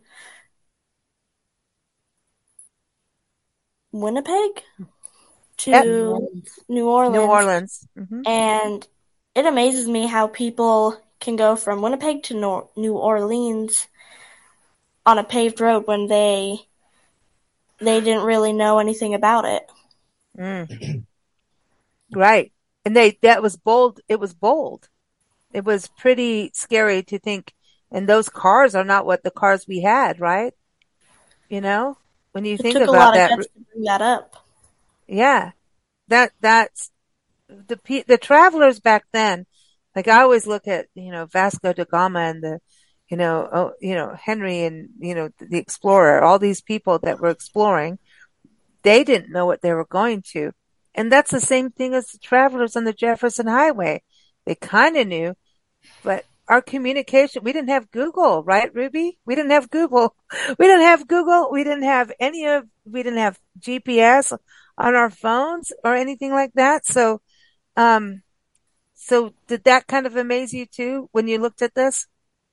Winnipeg to Yep. New Orleans. New Orleans. Mm-hmm. And it amazes me how people can go from Winnipeg to Nor- New Orleans on a paved road when they they didn't really know anything about it. Mm. Right. And they that was bold. It was bold. It was pretty scary to think, and those cars are not what the cars we had, right? You know, when you It think took a about lot that. of guts to bring that up. Yeah. That, that's the, pe- the travelers back then. Like I always look at, you know, Vasco da Gama and the, you know, oh, you know, Henry and, you know, the explorer, all these people that were exploring, they didn't know what they were going to. And that's the same thing as the travelers on the Jefferson Highway. They kind of knew, but our communication, we didn't have Google, right, Ruby? We didn't have Google. We didn't have Google. We didn't have any of, we didn't have G P S on our phones or anything like that. So, um, so did that kind of amaze you too when you looked at this?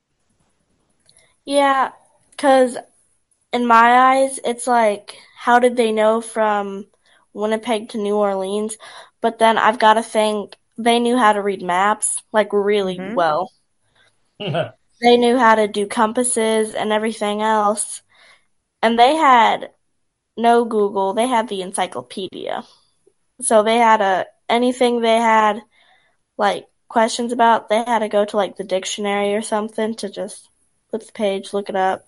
Yeah, because in my eyes, it's like, how did they know from Winnipeg to New Orleans? But then I've got to think they knew how to read maps, like really Mhm. well. They knew how to do compasses and everything else. And they had no Google, they had the encyclopedia. So they had a, anything they had like questions about, they had to go to like the dictionary or something to just flip the page, look it up.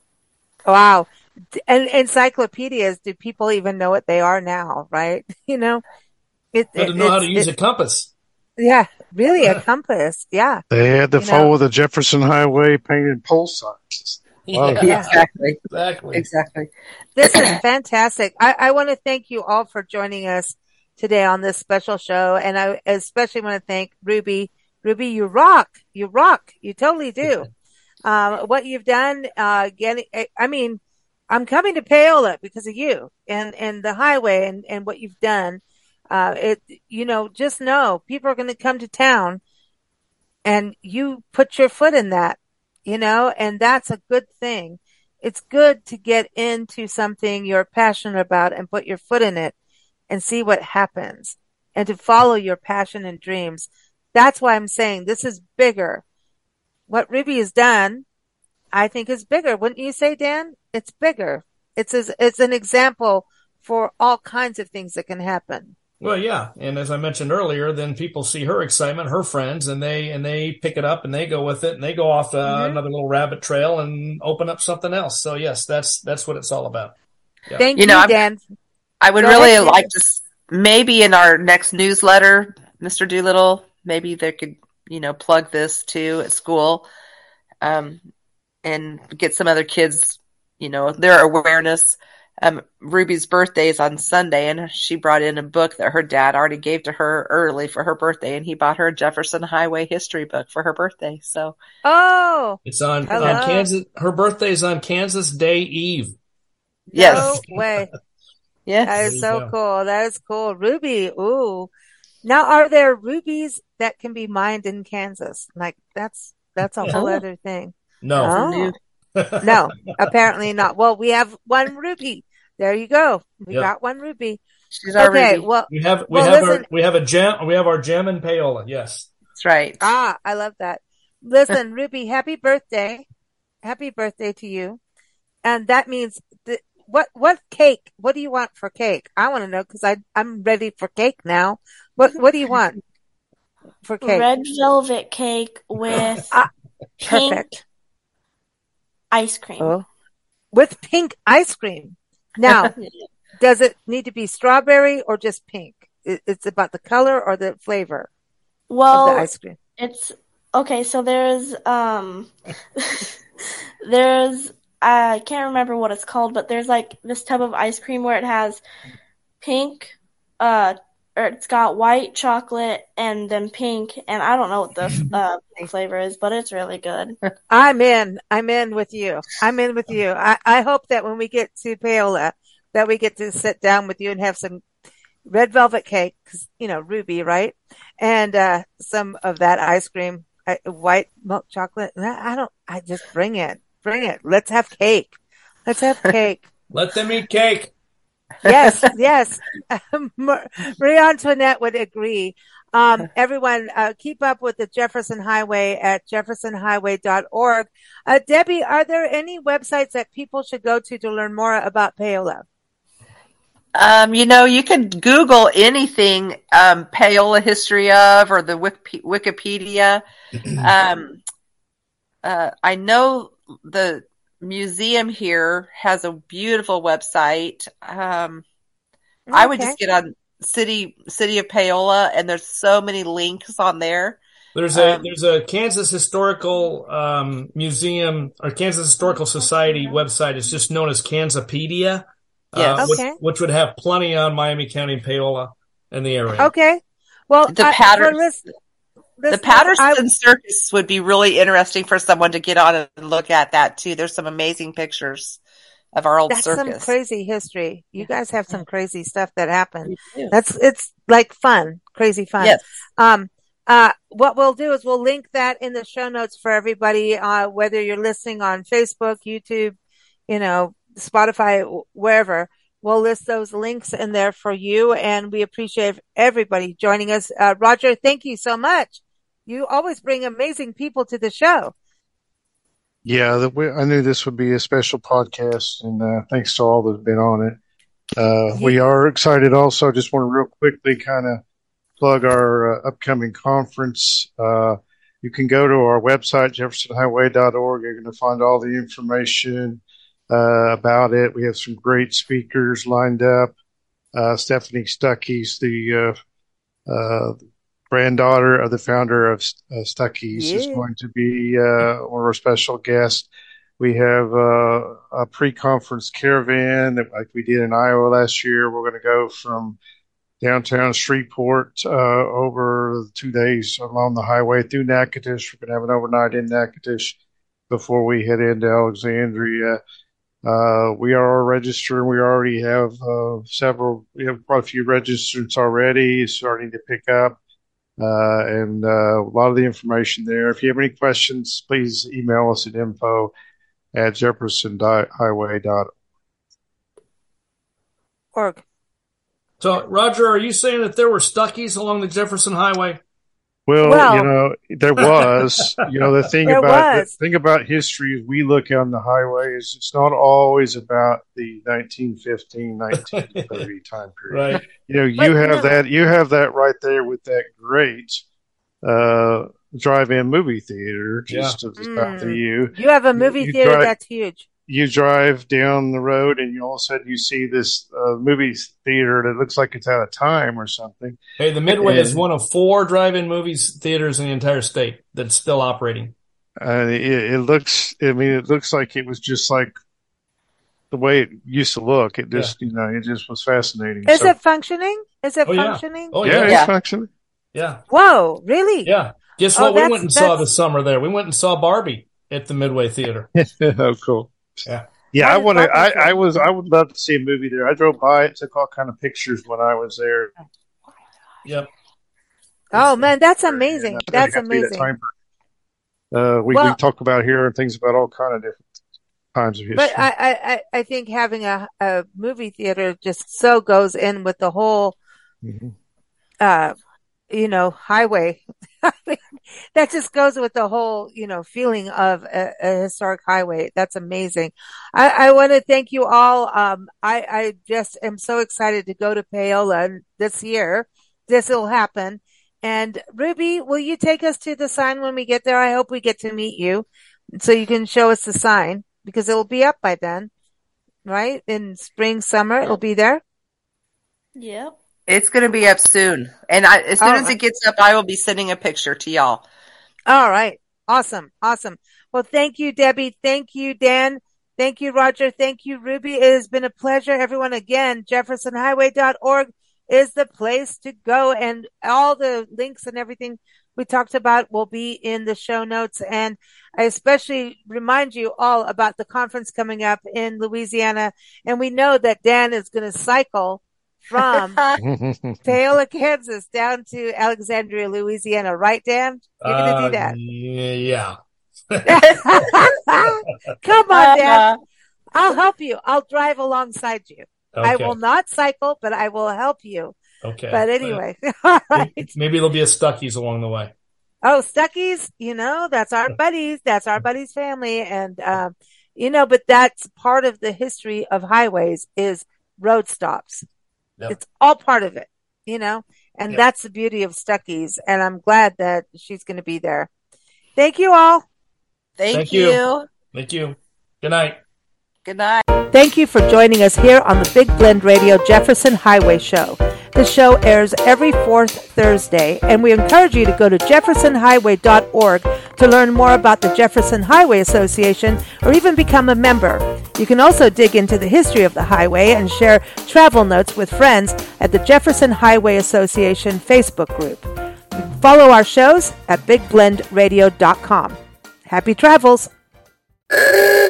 Wow. And encyclopedias, do people even know what they are now, right? You know, it, Got to it know how to it's, use it, a compass. yeah, really a compass. Yeah. They had to You know. follow the Jefferson Highway painted pole signs. Wow. Yeah, Yeah. Exactly. exactly. Exactly. This is fantastic. I, I want to thank you all for joining us today on this special show. And I especially want to thank Ruby. Ruby, you rock. You rock. You totally do. Um, what you've done, uh, getting, I mean, I'm coming to Paola because of you and, and the highway and, and what you've done. Uh, it, you know, just know people are going to come to town and you put your foot in that, you know, and that's a good thing. It's good to get into something you're passionate about and put your foot in it and see what happens and to follow your passion and dreams. That's why I'm saying this is bigger. What Ruby has done, I think is bigger. Wouldn't you say, Dan? It's bigger. It's as, it's an example for all kinds of things that can happen. Well, yeah, and as I mentioned earlier, then people see her excitement, her friends, and they and they pick it up and they go with it and they go off uh, Mhm. another little rabbit trail and open up something else. So yes, that's that's what it's all about. Yeah. Thank You you, know, I'm- Dan. I would Go really ahead, like Candace. to, s- maybe in our next newsletter, Mister Doolittle, maybe they could, you know, plug this too at school, um, and get some other kids, you know, their awareness. Um, Ruby's birthday is on Sunday, and she brought in a book that her dad already gave to her early for her birthday, and he bought her a Jefferson Highway history book for her birthday. So, Oh, It's on hello. on Kansas. Her birthday is on Kansas Day Eve. No yes, way. That yes. There is you so go. cool. That is cool. Ruby. Ooh. Now, are there rubies that can be mined in Kansas? Like that's, that's a whole Oh. other thing. No, Some new- Oh, no, apparently not. Well, we have one ruby. There you go. We Yep. got one ruby. She's our Okay. Ruby. Well, we have we well, have listen. our we have a gem we have our gem in Paola. Yes. That's right. Ah, I love that. Listen, Ruby, happy birthday. Happy birthday to you. And that means th- what, what cake? What do you want for cake? I want to know because I, I'm ready for cake now. What, what do you want for cake? Red velvet cake with Ah, pink perfect. ice cream. Oh, with pink ice cream. Now, does it need to be strawberry or just pink? It, it's about the color or the flavor of Well, the ice cream. it's okay. So there's um, there's I can't remember what it's called, but there's like this tub of ice cream where it has pink, uh, or it's got white chocolate and then pink, and I don't know what the uh, flavor is, but it's really good. I'm in. I'm in with you. I'm in with you. I, I hope that when we get to Paola, that we get to sit down with you and have some red velvet cake, because, you know, Ruby, right? And uh, some of that ice cream, uh, white milk chocolate. I don't, I just bring it. Bring it. Let's have cake. Let's have cake. Let them eat cake. Yes, yes. Marie Antoinette would agree. Um, everyone, uh, keep up with the Jefferson Highway at jefferson highway dot org. Uh, Debbie, are there any websites that people should go to to learn more about Paola? Um, you know, you can Google anything, um, Paola history of, or the Wik- Wikipedia. um, uh, I know the museum here has a beautiful website. Um, Okay. I would just get on City City of Paola, and there's so many links on there. There's a Um, there's a Kansas Historical um, Museum or Kansas Historical Society website. It's just known as Kansapedia, Yes. uh, which, Okay. which would have plenty on Miami County and Paola and the area. Okay. Well, The uh, pattern- for list, The listeners, Patterson I- Circus would be really interesting for someone to get on and look at that too. There's some amazing pictures of our old that's circus. some crazy history. You guys have some crazy stuff that happened. We do. That's, it's like fun, crazy fun. Yes. Um, uh, what we'll do is we'll link that in the show notes for everybody, uh, whether you're listening on Facebook, YouTube, you know, Spotify, wherever. We'll list those links in there for you, and we appreciate everybody joining us. Uh, Roger, thank you so much. You always bring amazing people to the show. Yeah, the, we, I knew this would be a special podcast, and uh, thanks to all that's been on it. Uh, we are excited also. Just want to real quickly kind of plug our uh, upcoming conference. Uh, you can go to our website, jefferson highway dot org. You're going to find all the information uh, about it. We have some great speakers lined up. Uh, Stephanie Stuckey's the uh, uh, granddaughter of the founder of uh, Stuckey's is Yeah. going to be uh, one of our special guests. We have uh, a pre-conference caravan that, like we did in Iowa last year. We're going to go from downtown Shreveport uh, over two days along the highway through Natchitoches. We're going to have an overnight in Natchitoches before we head into Alexandria. Uh, we are registered. We already have uh, several, we have quite a few registrants already starting to pick up. Uh, and uh, a lot of the information there. If you have any questions, please email us at info at jefferson highway dot Org. So, Roger, are you saying that there were Stuckeys along the Jefferson Highway? Well, Well- you know, there was, you know, the thing There about the was. thing about history is we look on the highway is it's not always about the nineteen fifteen, nineteen thirty time period. Right. You know, you But, have no. that, you have that right there with that great, uh, drive-in movie theater just to the south of Mm. you. You have a movie you theater drive- that's huge. You drive down the road and you all of a sudden you see this uh, movie theater that looks like it's out of time or something. Hey, the Midway is And- one of four drive-in movies theaters in the entire state that's still operating. Uh, it, it looks, I mean, it looks like it was just like the way it used to look. It just, you know, it just was fascinating. Is So, it functioning? Is it Oh, yeah. functioning? Oh, yeah, yeah. it's Yeah. functioning. Yeah. Whoa, really? Yeah. Guess Oh, what we that's- went and saw that's- this summer there? We went and saw Barbie at the Midway Theater. Oh, cool. Yeah. Yeah, How I did want to. Barbie I, feel? I was. I would love to see a movie there. I drove by it, took all kind of pictures when I was there. Yep. Oh man, that's And amazing. I That's got to be that amazing. time period. Uh, we, Well- we talk about here and things about all kind of different times of history. But I, I, I- I think having a, a movie theater just so goes in with the whole, Mhm. uh, you know, highway. That just goes with the whole, you know, feeling of a, a historic highway. That's amazing. I, I want to thank you all. Um, I, I just am so excited to go to Paola this year. This will happen. And Ruby, will you take us to the sign when we get there? I hope we get to meet you so you can show us the sign because it will be up by then, right? In spring, summer, it'll be there. Yep. It's going to be up soon. And I, as soon All as right. it gets up, I will be sending a picture to y'all. All right. Awesome. Awesome. Well, thank you, Debbie. Thank you, Dan. Thank you, Roger. Thank you, Ruby. It has been a pleasure. Everyone, again, jefferson highway dot org. is the place to go. And all the links and everything we talked about will be in the show notes. And I especially remind you all about the conference coming up in Louisiana. And we know that Dan is going to cycle from Paola, Kansas down to Alexandria, Louisiana. Right, Dan? You're going to Uh, do that. yeah. Come on, Dan. I'll help you. I'll drive alongside you. Okay. I will not cycle, but I will help you. Okay. But anyway, all right. Maybe there'll be a Stuckey's along the way. Oh, Stuckey's, you know, that's our buddies. That's our buddies' family. And, um, you know, but that's part of the history of highways is road stops. Yep. It's all part of it, you know, and Yep. that's the beauty of Stuckey's. And I'm glad that she's going to be there. Thank you all. Thank, Thank you. you. Thank you. Good night. Good night. Thank you for joining us here on the Big Blend Radio Jefferson Highway Show. The show airs every fourth Thursday, and we encourage you to go to jefferson highway dot org to learn more about the Jefferson Highway Association or even become a member. You can also dig into the history of the highway and share travel notes with friends at the Jefferson Highway Association Facebook group. Follow our shows at big blend radio dot com. Happy travels!